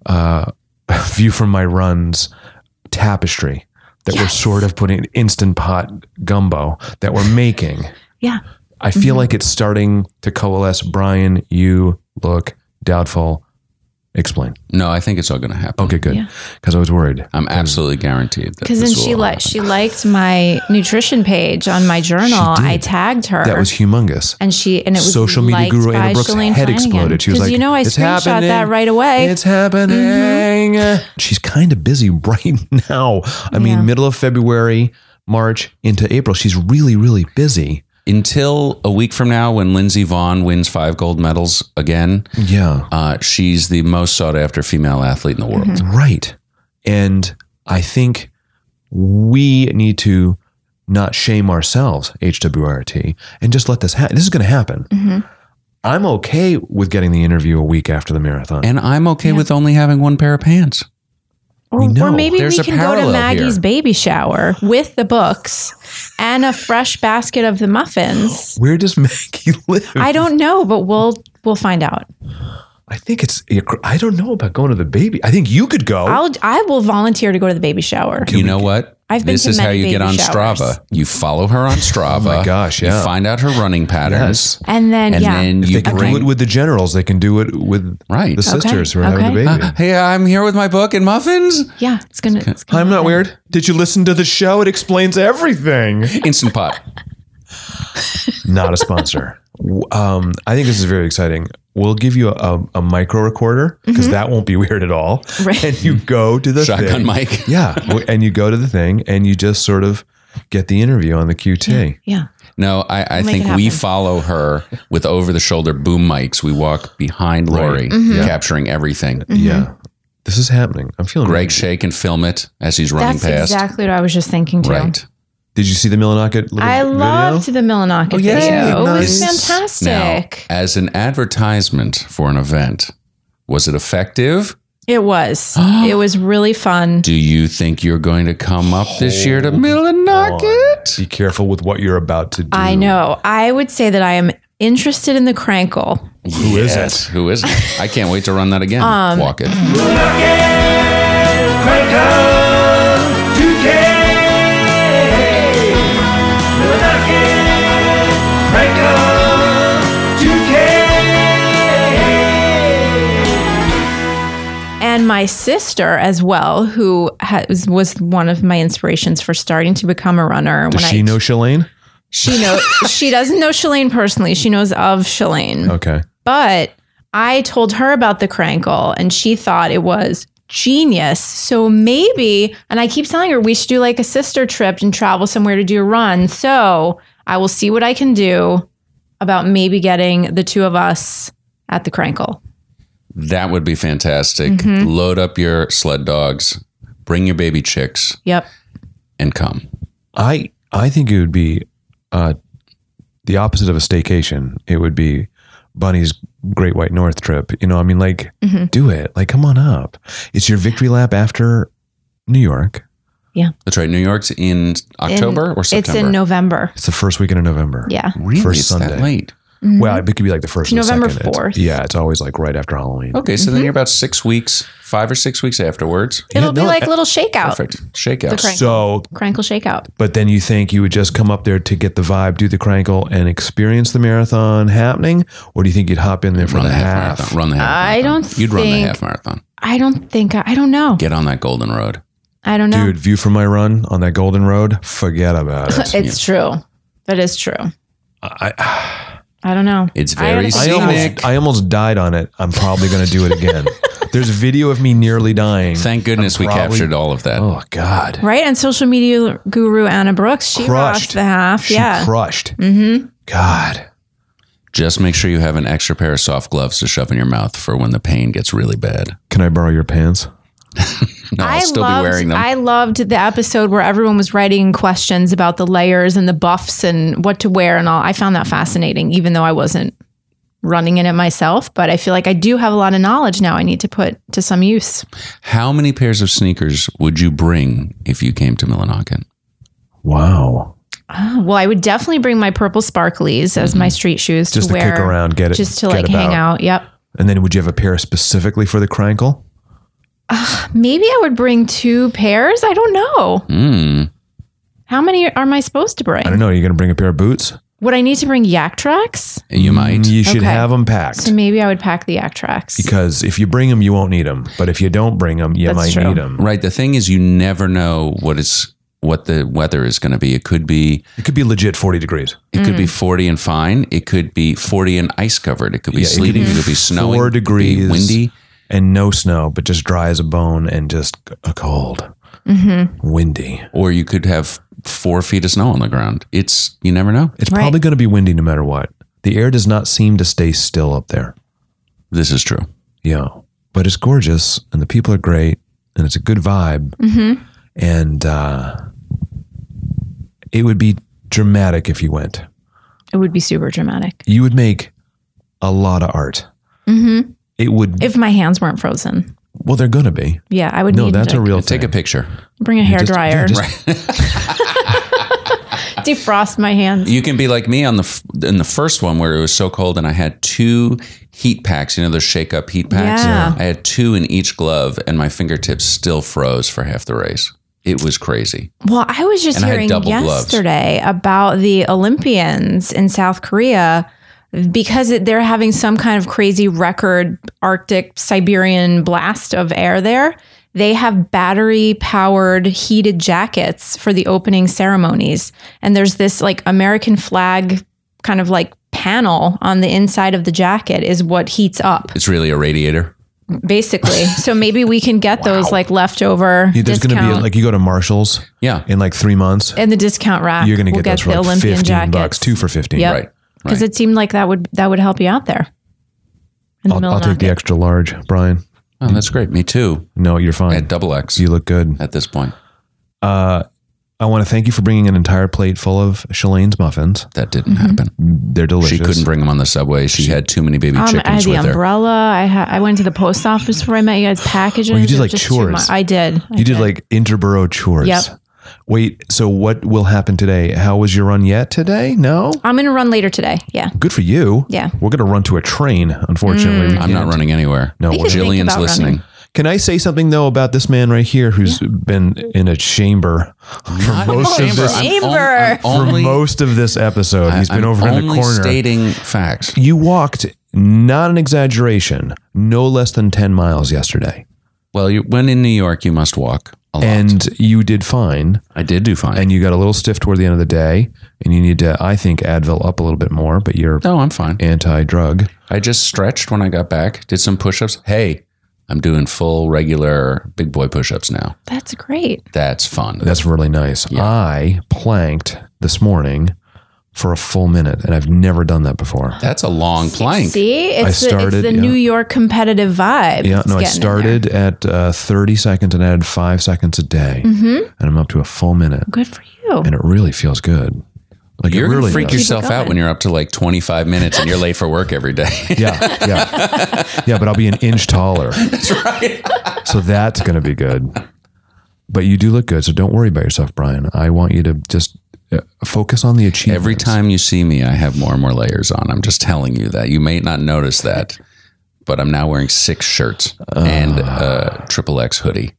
View from My Runs tapestry that we're sort of putting Instant Pot gumbo that we're making. Yeah. I feel like it's starting to coalesce. Brian, you look doubtful. Explain. No, I think it's all going to happen. Okay, good. Yeah. Because I was worried. I'm absolutely guaranteed that Because then this will all she liked my nutrition page on my journal. She did. I tagged her. That was humongous. and it was Social media liked guru by Anna Brooks' Shalane head Flanagan. exploded. She was 'Cause like, I "It's screenshot happening. that right away. It's happening." She's kind of busy right now. I mean, middle of February, March into April. She's really, really busy. Until a week from now, when Lindsey Vonn wins 5 gold medals again, Yeah. she's the most sought after female athlete in the world. Right. And I think we need to not shame ourselves, HWRT, and just let this happen. This is going to happen. I'm okay with getting the interview a week after the marathon. And I'm okay with only having one pair of pants. Or know. maybe There's we a can go to parallel Maggie's here. baby shower with the books and a fresh basket of the muffins. Where does Maggie live? I don't know, but we'll find out. I think I don't know about going to the baby. I think you could go. I will volunteer to go to the baby shower. You know what? I've been This to is how many you get baby on showers. Strava. You follow her on Strava. Oh my gosh, yeah. You find out her running patterns. Yes. And then, And then If you they can bring do it with the generals, they can do it with Right. the sisters who are having Okay. the baby. Hey, I'm here with my book and muffins. Yeah, it's gonna. I'm not weird. Did you listen to the show? It explains everything. Instant Pot. Not a sponsor. I think this is very exciting. We'll give you a micro recorder because that won't be weird at all. Right. And you go to the Shotgun thing. mic. Yeah. And you go to the thing and you just sort of get the interview on the QT. Yeah. No, I Make think it we happen. follow her with over-the-shoulder boom mics. We walk behind Lori, Mm-hmm. capturing everything. Yeah. This is happening. I'm feeling Greg it. shake and film it as he's running That's past. exactly what I was just thinking too. Right. Did you see the Millinocket little I video? loved the Millinocket yeah. video. It was Nice. fantastic. Now, as an advertisement for an event, was it effective? It was. It was really fun. Do you think you're going to come up this year to Millinocket? Be careful with what you're about to do. I know. I would say that I am interested in the Crankle. Who is Yes. it? Who is it? I can't wait to run that again. Walk it. And my sister as well, who was one of my inspirations for starting to become a runner. Does she know Shalane? She doesn't know Shalane personally. She knows of Shalane. Okay. But I told her about the Crankle and she thought it was genius. So maybe, and I keep telling her we should do like a sister trip and travel somewhere to do a run. So I will see what I can do about maybe getting the two of us at the Crankle. That would be fantastic. Mm-hmm. Load up your sled dogs, bring your baby chicks, Yep. and come. I think it would be the opposite of a staycation. It would be Bunny's Great White North trip. You know, I mean, like, do it. Like, come on up. It's your victory lap after New York. That's right. New York's in October or September? It's in November. It's the first weekend of November. Yeah. Really? First It's Sunday. that late. Well, it could be like the first It's and November second. 4th. Yeah, it's always like right after Halloween. Okay, so Mm-hmm. then you're about 6 weeks, 5 or 6 weeks afterwards. It'll be like a little shakeout. Perfect. Shakeout. The Crankle. So, Crankle shakeout. but then you think you would just come up there to get the vibe, do the Crankle, and experience the marathon happening? Or do you think you'd hop in there for Run the the half half? marathon. Run the half I marathon. don't You'd run the think- half marathon. I don't know. Get on that golden road. I don't know. Dude, view from my run on that Golden Road, forget about it. It's true. That is true. I don't know. It's very gotta I think about it. scenic. I almost died on it. I'm probably going to do it again. There's a video of me nearly dying. Thank goodness we probably- captured all of that. Oh, God. Right? And social media guru Anna Brooks, she Crushed. rocked the half. She Yeah. crushed. Mm-hmm. God. Just make sure you have an extra pair of soft gloves to shove in your mouth for when the pain gets really bad. Can I borrow your pants? No, I'll still be wearing them. I loved the episode where everyone was writing questions about the layers and the buffs and what to wear and all. I found that fascinating, even though I wasn't running in it myself. But I feel like I do have a lot of knowledge now I need to put to some use. How many pairs of sneakers would you bring if you came to Millinocket? Wow. Well, I would definitely bring my purple sparklies as my street shoes Just to to wear. kick around, get it. Just to get like hang about. out. Yep. And then would you have a pair specifically for the Crankle? Maybe I would bring 2 pairs. I don't know. How many am I supposed to bring? I don't know. Are you going to bring a pair of boots? Would I need to bring Yak Tracks? You might. You should Okay. have them packed. So maybe I would pack the Yak Tracks. Because if you bring them, you won't need them. But if you don't bring them, you That's might true. need them. Right. The thing is, you never know what the weather is going to be. It could be It could be legit 40 degrees. 40 and fine. It could be 40 and ice covered. It could be Yeah, it could sleeting. be It could be snowing. 4 it could be degrees. windy. And no snow, but just dry as a bone and just a cold. Windy. Or you could have 4 feet of snow on the ground. You never know. It's Right. probably going to be windy no matter what. The air does not seem to stay still up there. This is true. Yeah. But it's gorgeous and the people are great and it's a good vibe. And it would be dramatic if you went. It would be super dramatic. You would make a lot of art. It would, If my hands weren't frozen. well, they're going to be. Yeah, I would No, need that's to a real Take thing. a picture. bring a hair Just- dryer. yeah, just- Defrost my hands. You can be like me in the first one where it was so cold and I had 2 heat packs. You know those shake up heat packs. Yeah. I had 2 in each glove and my fingertips still froze for half the race. It was crazy. Well, I was just And I had hearing double gloves. yesterday about the Olympians in South Korea because they're having some kind of crazy record Arctic Siberian blast of air there. They have battery powered heated jackets for the opening ceremonies. And there's this like American flag kind of like panel on the inside of the jacket is what heats up, It's really a radiator. basically. So maybe we can get those like leftover There's going to be discount like you go to Marshall's Yeah. in like 3 months. in the discount rack. You're going to we'll get those for the like Olympian 15 jackets. bucks, 2 for 15. Yep. Right. Because it seemed like that would help you out there. In the I'll take the Millinocket. extra large, Brian. Oh, that's great. Me too. No, you're I fine. had double X You look good. at this point. I want to thank you for bringing an entire plate full of Shalane's muffins. That didn't happen. They're delicious. She couldn't bring them on the subway. She had too many baby I had chickens the with her. umbrella. I went to the post office before I met you guys. Packages. Oh, you did, It was like, just too chores. much. I did. You did like interborough chores. Yep. Wait, so what will happen today? How was your run yet today? No? I'm going to run later today. Yeah. Good for you. Yeah. We're going to run to a train, unfortunately. We I'm not can't. running anywhere. No, We we're could think Jillian's about listening. running. Can I say something though about this man right here who's been in a chamber for Not most of chamber. this I'm Chamber. on- I'm for only, most of this episode? He's been I'm over in the only corner. stating facts. You walked, not an exaggeration, no less than 10 miles yesterday. Well, when in New York, you must walk a lot. And you did fine. I did do fine. And you got a little stiff toward the end of the day. And you need to, I think, Advil up a little bit more, but you're no, I'm fine. anti-drug. I just stretched when I got back, did some push-ups. Hey, I'm doing full regular big boy push-ups now. That's great. That's fun. That's really nice. I planked this morning for a full minute, and I've never done that before. That's a long plank. See, it's started, the yeah. New York competitive vibe. Yeah, It's no, I getting in there. started at 30 seconds and added 5 seconds a day. And I'm up to a full minute. Good for you. And it really feels good. Like You're it really going to freak does. yourself out when you're up to like 25 minutes and you're late for work every day. Yeah, but I'll be an inch taller. That's right. So that's going to be good. But you do look good, so don't worry about yourself, Brian. I want you to just focus on the achievements. Every time you see me, I have more and more layers on. I'm just telling you that. You may not notice that, but I'm now wearing 6 shirts and a XXX hoodie.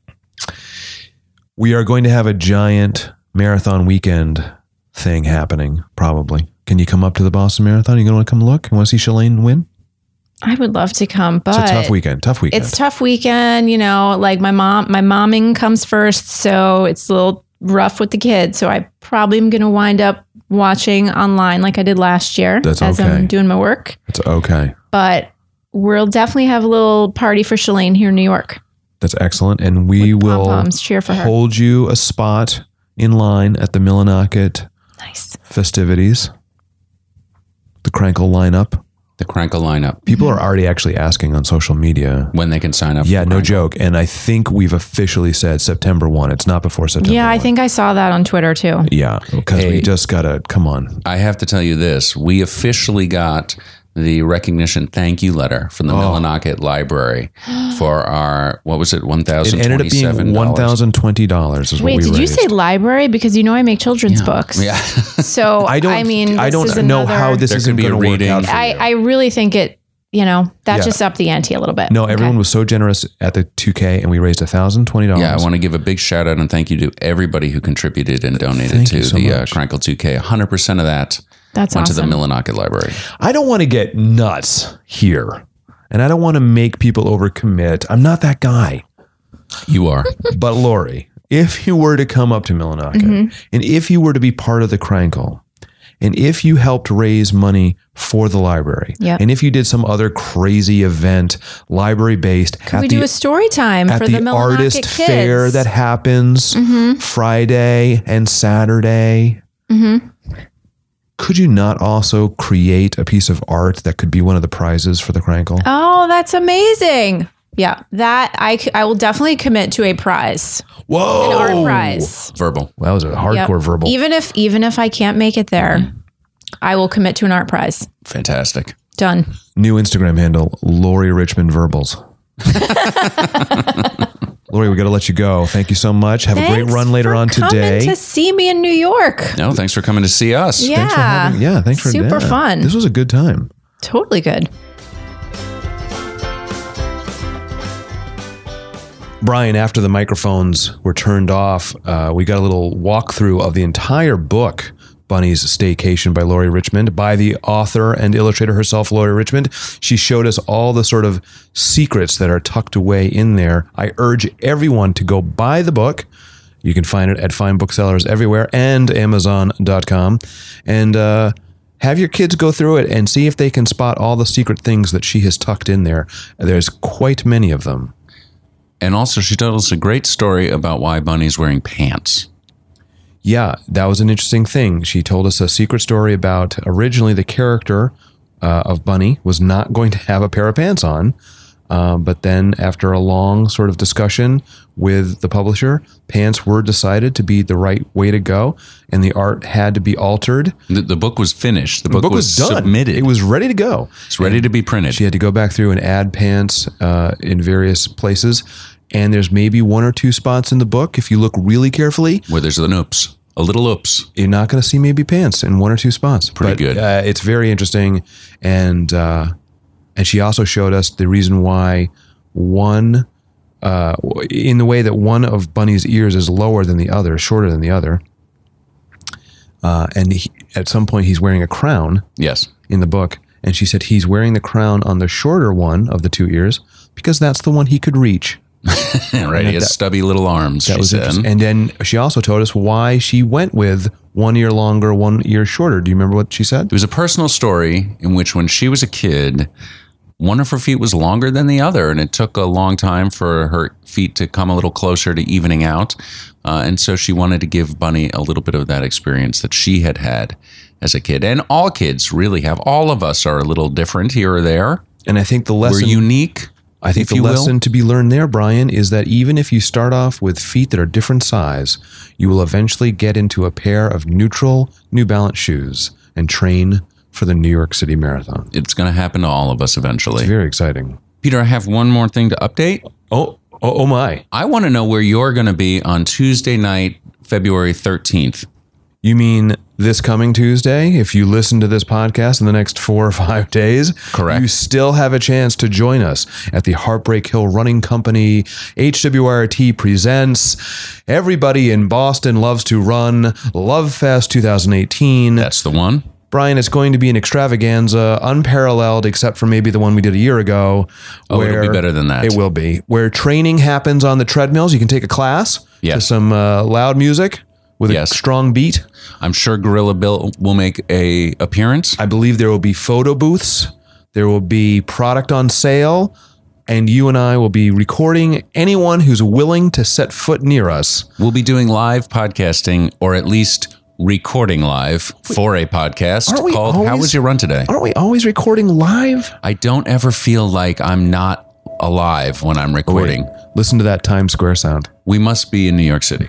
We are going to have a giant marathon weekend thing happening, probably. Can you come up to the Boston Marathon? You going to want to come look? You want to see Shalane win? I would love to come, but It's a tough weekend. Tough weekend. It's tough weekend, you know, like my momming comes first, so it's a little rough with the kids. So I probably am going to wind up watching online like I did last year That's as okay. I'm doing my work. It's okay. But we'll definitely have a little party for Shalane here in New York. That's excellent. And we will pom-poms, cheer for her. hold you a spot in line at the Millinocket Nice. festivities. The Crankle lineup. The Crankle lineup. People are already actually asking on social media. When they can sign up. Yeah, for no Crankle. joke. And I think we've officially said September 1. It's not before September Yeah, 1. I think I saw that on Twitter too. Yeah, because we Hey. just got to, come on. I have to tell you this. We officially got the recognition thank you letter from the Millinocket Library for our, what was it, It ended up being $1,027. $1,020 is what Wait, we did you raised. say library? Because you know I make children's books. Yeah. So I don't mean, I this don't is know another- how this There isn't could be going a to work reading. out for you. I really think it, you know, that Yeah. just upped the ante a little bit. No, everyone was so generous at the 2K, and we raised $1,020. Yeah, I want to give a big shout out and thank you to everybody who contributed and donated Thank to you so the much. Crankle 2K. 100% of that That's went to awesome. the Millinocket Library. I don't want to get nuts here, and I don't want to make people overcommit. I'm not that guy. You are. But Lori, if you were to come up to Millinocket, Mm-hmm. and if you were to be part of the Crankle, and if you helped raise money for the library, Yep. and if you did some other crazy event, librry-based, Could we do a story time at for the the Millinocket artist kids? Mm-hmm. fair that happens Friday and Saturday. Could you not also create a piece of art that could be one of the prizes for the Crankle? Oh, that's amazing. Yeah, that I will definitely commit to a prize, Whoa! an art prize. Verbal. That was a Yep. hardcore verbal. Even if I can't make it there, I will commit to an art prize. Fantastic. Done. New Instagram handle, Lori Richmond Verbals. Lori, we got to let you go. Thank you so much. Have a great Thanks run later for on today. coming to see me in New York. No, thanks for coming to see us. Yeah. Thanks for Super that. fun. This was a good time. Totally good. Brian, after the microphones were turned off, we got a little walkthrough of the entire book, Bunny's Staycation by Laurie Richmond, by the author and illustrator herself, Laurie Richmond. She showed us all the sort of secrets that are tucked away in there. I urge everyone to go buy the book. You can find it at fine booksellers everywhere and Amazon.com. And have your kids go through it and see if they can spot all the secret things that she has tucked in there. There's quite many of them. And also, she told us a great story about why Bunny's wearing pants. Yeah, that was an interesting thing. She told us a secret story about originally the character of Bunny was not going to have a pair of pants on. But then after a long sort of discussion with the publisher, pants were decided to be the right way to go. And the art had to be altered. The book was finished. The book was done. submitted. It was ready to go. It's ready to be printed. She had to go back through and add pants in various places. And there's maybe one or two spots in the book, if you look really carefully, Where there's an oops. A little oops. you're not going to see maybe pants in one or two spots. Pretty good. It's very interesting. And she also showed us the reason why one, in the way that one of Bunny's ears is lower than the other, shorter than the other. And at some point he's wearing a crown Yes. in the book. And she said he's wearing the crown on the shorter one of the two ears because that's the one he could reach. Right. He has stubby little arms, That she was said. interesting. And then she also told us why she went with 1 ear longer, 1 ear shorter. Do you remember what she said? It was a personal story in which when she was a kid, one of her feet was longer than the other, and it took a long time for her feet to come a little closer to evening out. And so she wanted to give Bunny a little bit of that experience that she had had as a kid. And all kids really have. All of us are a little different here or there. And I think the lesson... We're unique. I think if the you will. lesson to be learned there, Brian, is that even if you start off with feet that are different size, you will eventually get into a pair of neutral New Balance shoes and train for the New York City Marathon. It's going to happen to all of us eventually. It's very exciting. Peter, I have one more thing to update. Oh my. I want to know where you're going to be on Tuesday night, February 13th. You mean this coming Tuesday? If you listen to this podcast in the next 4 or 5 days, Correct. You still have a chance to join us at the Heartbreak Hill Running Company. HWRT presents Everybody in Boston Loves to Run Love Fest 2018. That's the one. Brian, it's going to be an extravaganza, unparalleled except for maybe the one we did a year ago. Oh, it'll be better than that. It will be. Where training happens on the treadmills. You can take a class to Yes. some loud music with Yes. a strong beat. I'm sure Gorilla Bill will make a appearance. I believe there will be photo booths. There will be product on sale. And you and I will be recording anyone who's willing to set foot near us. We'll be doing live podcasting, or at least recording live for a podcast Aren't we called How always- Was Your Run Today? Aren't we always recording live? I don't ever feel like I'm not alive when I'm recording. Listen to that Times Square sound. We must be in New York City.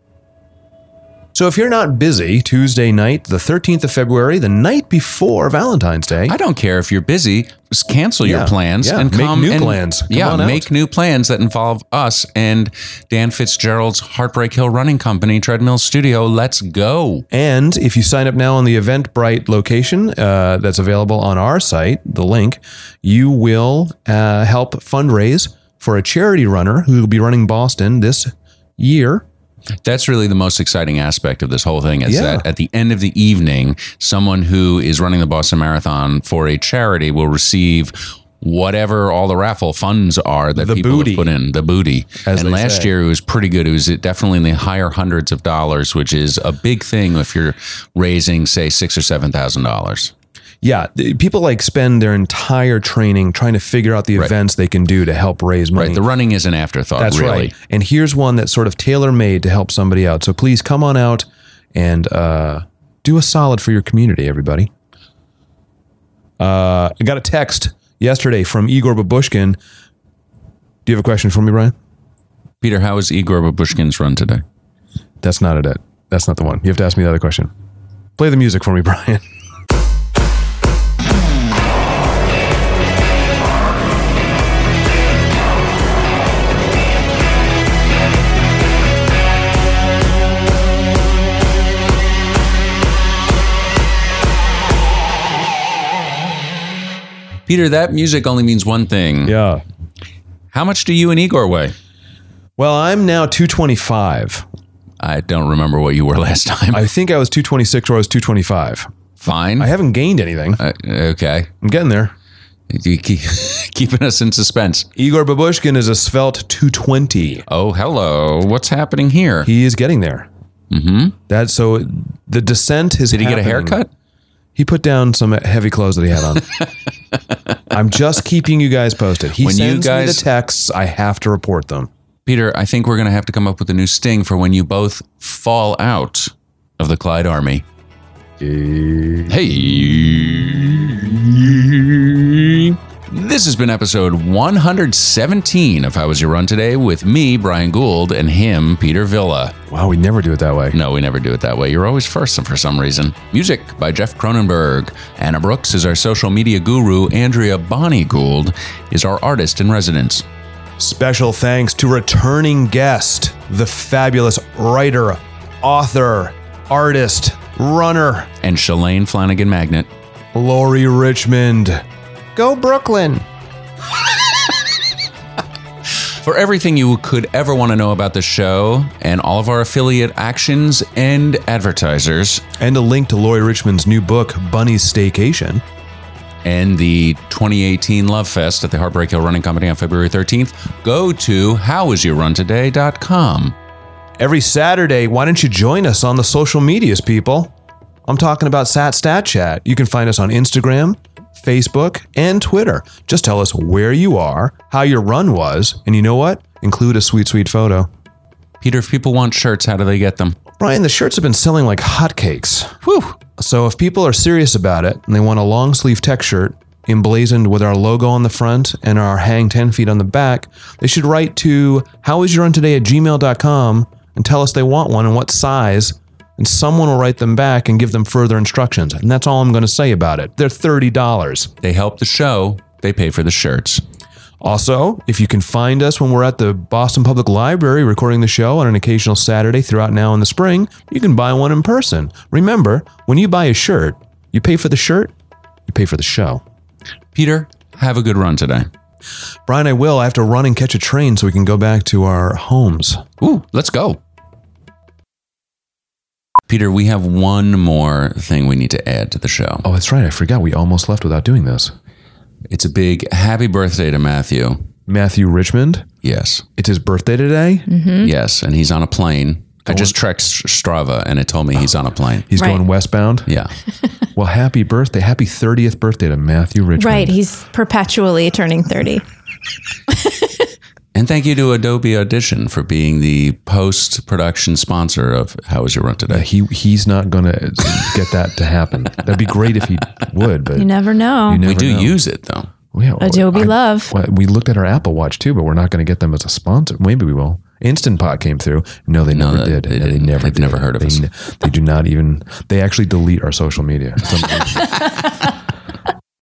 So if you're not busy, Tuesday night, the 13th of February, the night before Valentine's Day, I don't care if you're busy. Just cancel Yeah, your plans yeah, and make come new and- plans. Come yeah, on out. make new plans that involve us and Dan Fitzgerald's Heartbreak Hill Running Company Treadmill Studio. Let's go. and if you sign up now on the Eventbrite location that's available on our site, the link, you will help fundraise for a charity runner who will be running Boston this year. That's really the most exciting aspect of this whole thing is Yeah. that at the end of the evening, someone who is running the Boston Marathon for a charity will receive whatever all the raffle funds are that The people booty, have put in, the booty. as And they last say. year it was pretty good. It was definitely in the higher hundreds of dollars, which is a big thing if you're raising, say, $6,000 or $7,000. Yeah, people like spend their entire training trying to figure out the events they can do to help raise money. Right. The running is an afterthought, That's really. right. And here's one that's sort of tailor-made to help somebody out. So please come on out and do a solid for your community, everybody. I got a text yesterday from Igor Babushkin. Do you have a question for me, Brian? Peter, how is Igor Babushkin's run today? That's not it. That's not the one. You have to ask me the other question. Play the music for me, Brian. Peter, that music only means one thing. Yeah. How much do you and Igor weigh? Well, I'm now 225. I don't remember what you were last time. I think I was 226 or I was 225. Fine. I haven't gained anything. Okay. I'm getting there. You keeping us in suspense. Igor Babushkin is a svelte 220. Oh, hello. What's happening here? He is getting there. Mm-hmm. That's so the descent is Did he get a happening. haircut? He put down some heavy clothes that he had on. I'm just keeping you guys posted. He sends me the texts. I have to report them. Peter, I think we're going to have to come up with a new sting for when you both fall out of the Clyde Army. Hey. This has been episode 117 of How Was Your Run Today with me, Brian Gould, and him, Peter Villa. Wow, we never do it that way. No, we never do it that way. You're always first for some reason. Music by Jeff Cronenberg. Anna Brooks is our social media guru. Andrea Bonnie Gould is our artist in residence. Special thanks to returning guest, the fabulous writer, author, artist, runner, and Shalane Flanagan Magnet. Lori Richmond. Go Brooklyn. For everything you could ever want to know about the show and all of our affiliate actions and advertisers. And a link to Lori Richmond's new book, Bunny's Staycation. And the 2018 Love Fest at the Heartbreak Hill Running Company on February 13th, go to howisyourruntoday.com. Every Saturday, why don't you join us on the social medias, people? I'm talking about Sat Stat Chat. You can find us on Instagram, Facebook, and Twitter. Just tell us where you are, how your run was, and you know what? Include a sweet, sweet photo. Peter, if people want shirts, how do they get them? Brian, the shirts have been selling like hotcakes. Whew. So if people are serious about it and they want a long sleeve tech shirt emblazoned with our logo on the front and our hang 10 feet on the back, they should write to howisyourruntoday@gmail.com and tell us they want one and what size, and someone will write them back and give them further instructions. And that's all I'm going to say about it. They're $30. They help the show. They pay for the shirts. Also, if you can find us when we're at the Boston Public Library recording the show on an occasional Saturday throughout now in the spring, you can buy one in person. Remember, when you buy a shirt, you pay for the shirt, you pay for the show. Peter, have a good run today. Brian, I will. I have to run and catch a train so we can go back to our homes. Ooh, let's go. Peter, we have one more thing we need to add to the show. Oh, that's right. I forgot. We almost left without doing this. It's a big happy birthday to Matthew. Matthew Richmond? Yes. It's his birthday today? Mm-hmm. Yes, and he's on a plane. I just checked Strava, and it told me he's on a plane. He's going westbound? Yeah. Well, happy birthday. Happy 30th birthday to Matthew Richmond. Right. He's perpetually turning 30. And thank you to Adobe Audition for being the post-production sponsor of How Was Your Run Today? He's not going to get that to happen. That'd be great if he would, but You never know. We do use it, though. Yeah, Adobe Love. We looked at our Apple Watch too, but we're not going to get them as a sponsor. Maybe we will. Instant Pot came through. No, they never did. They've never heard of us. They do not even. They actually delete our social media.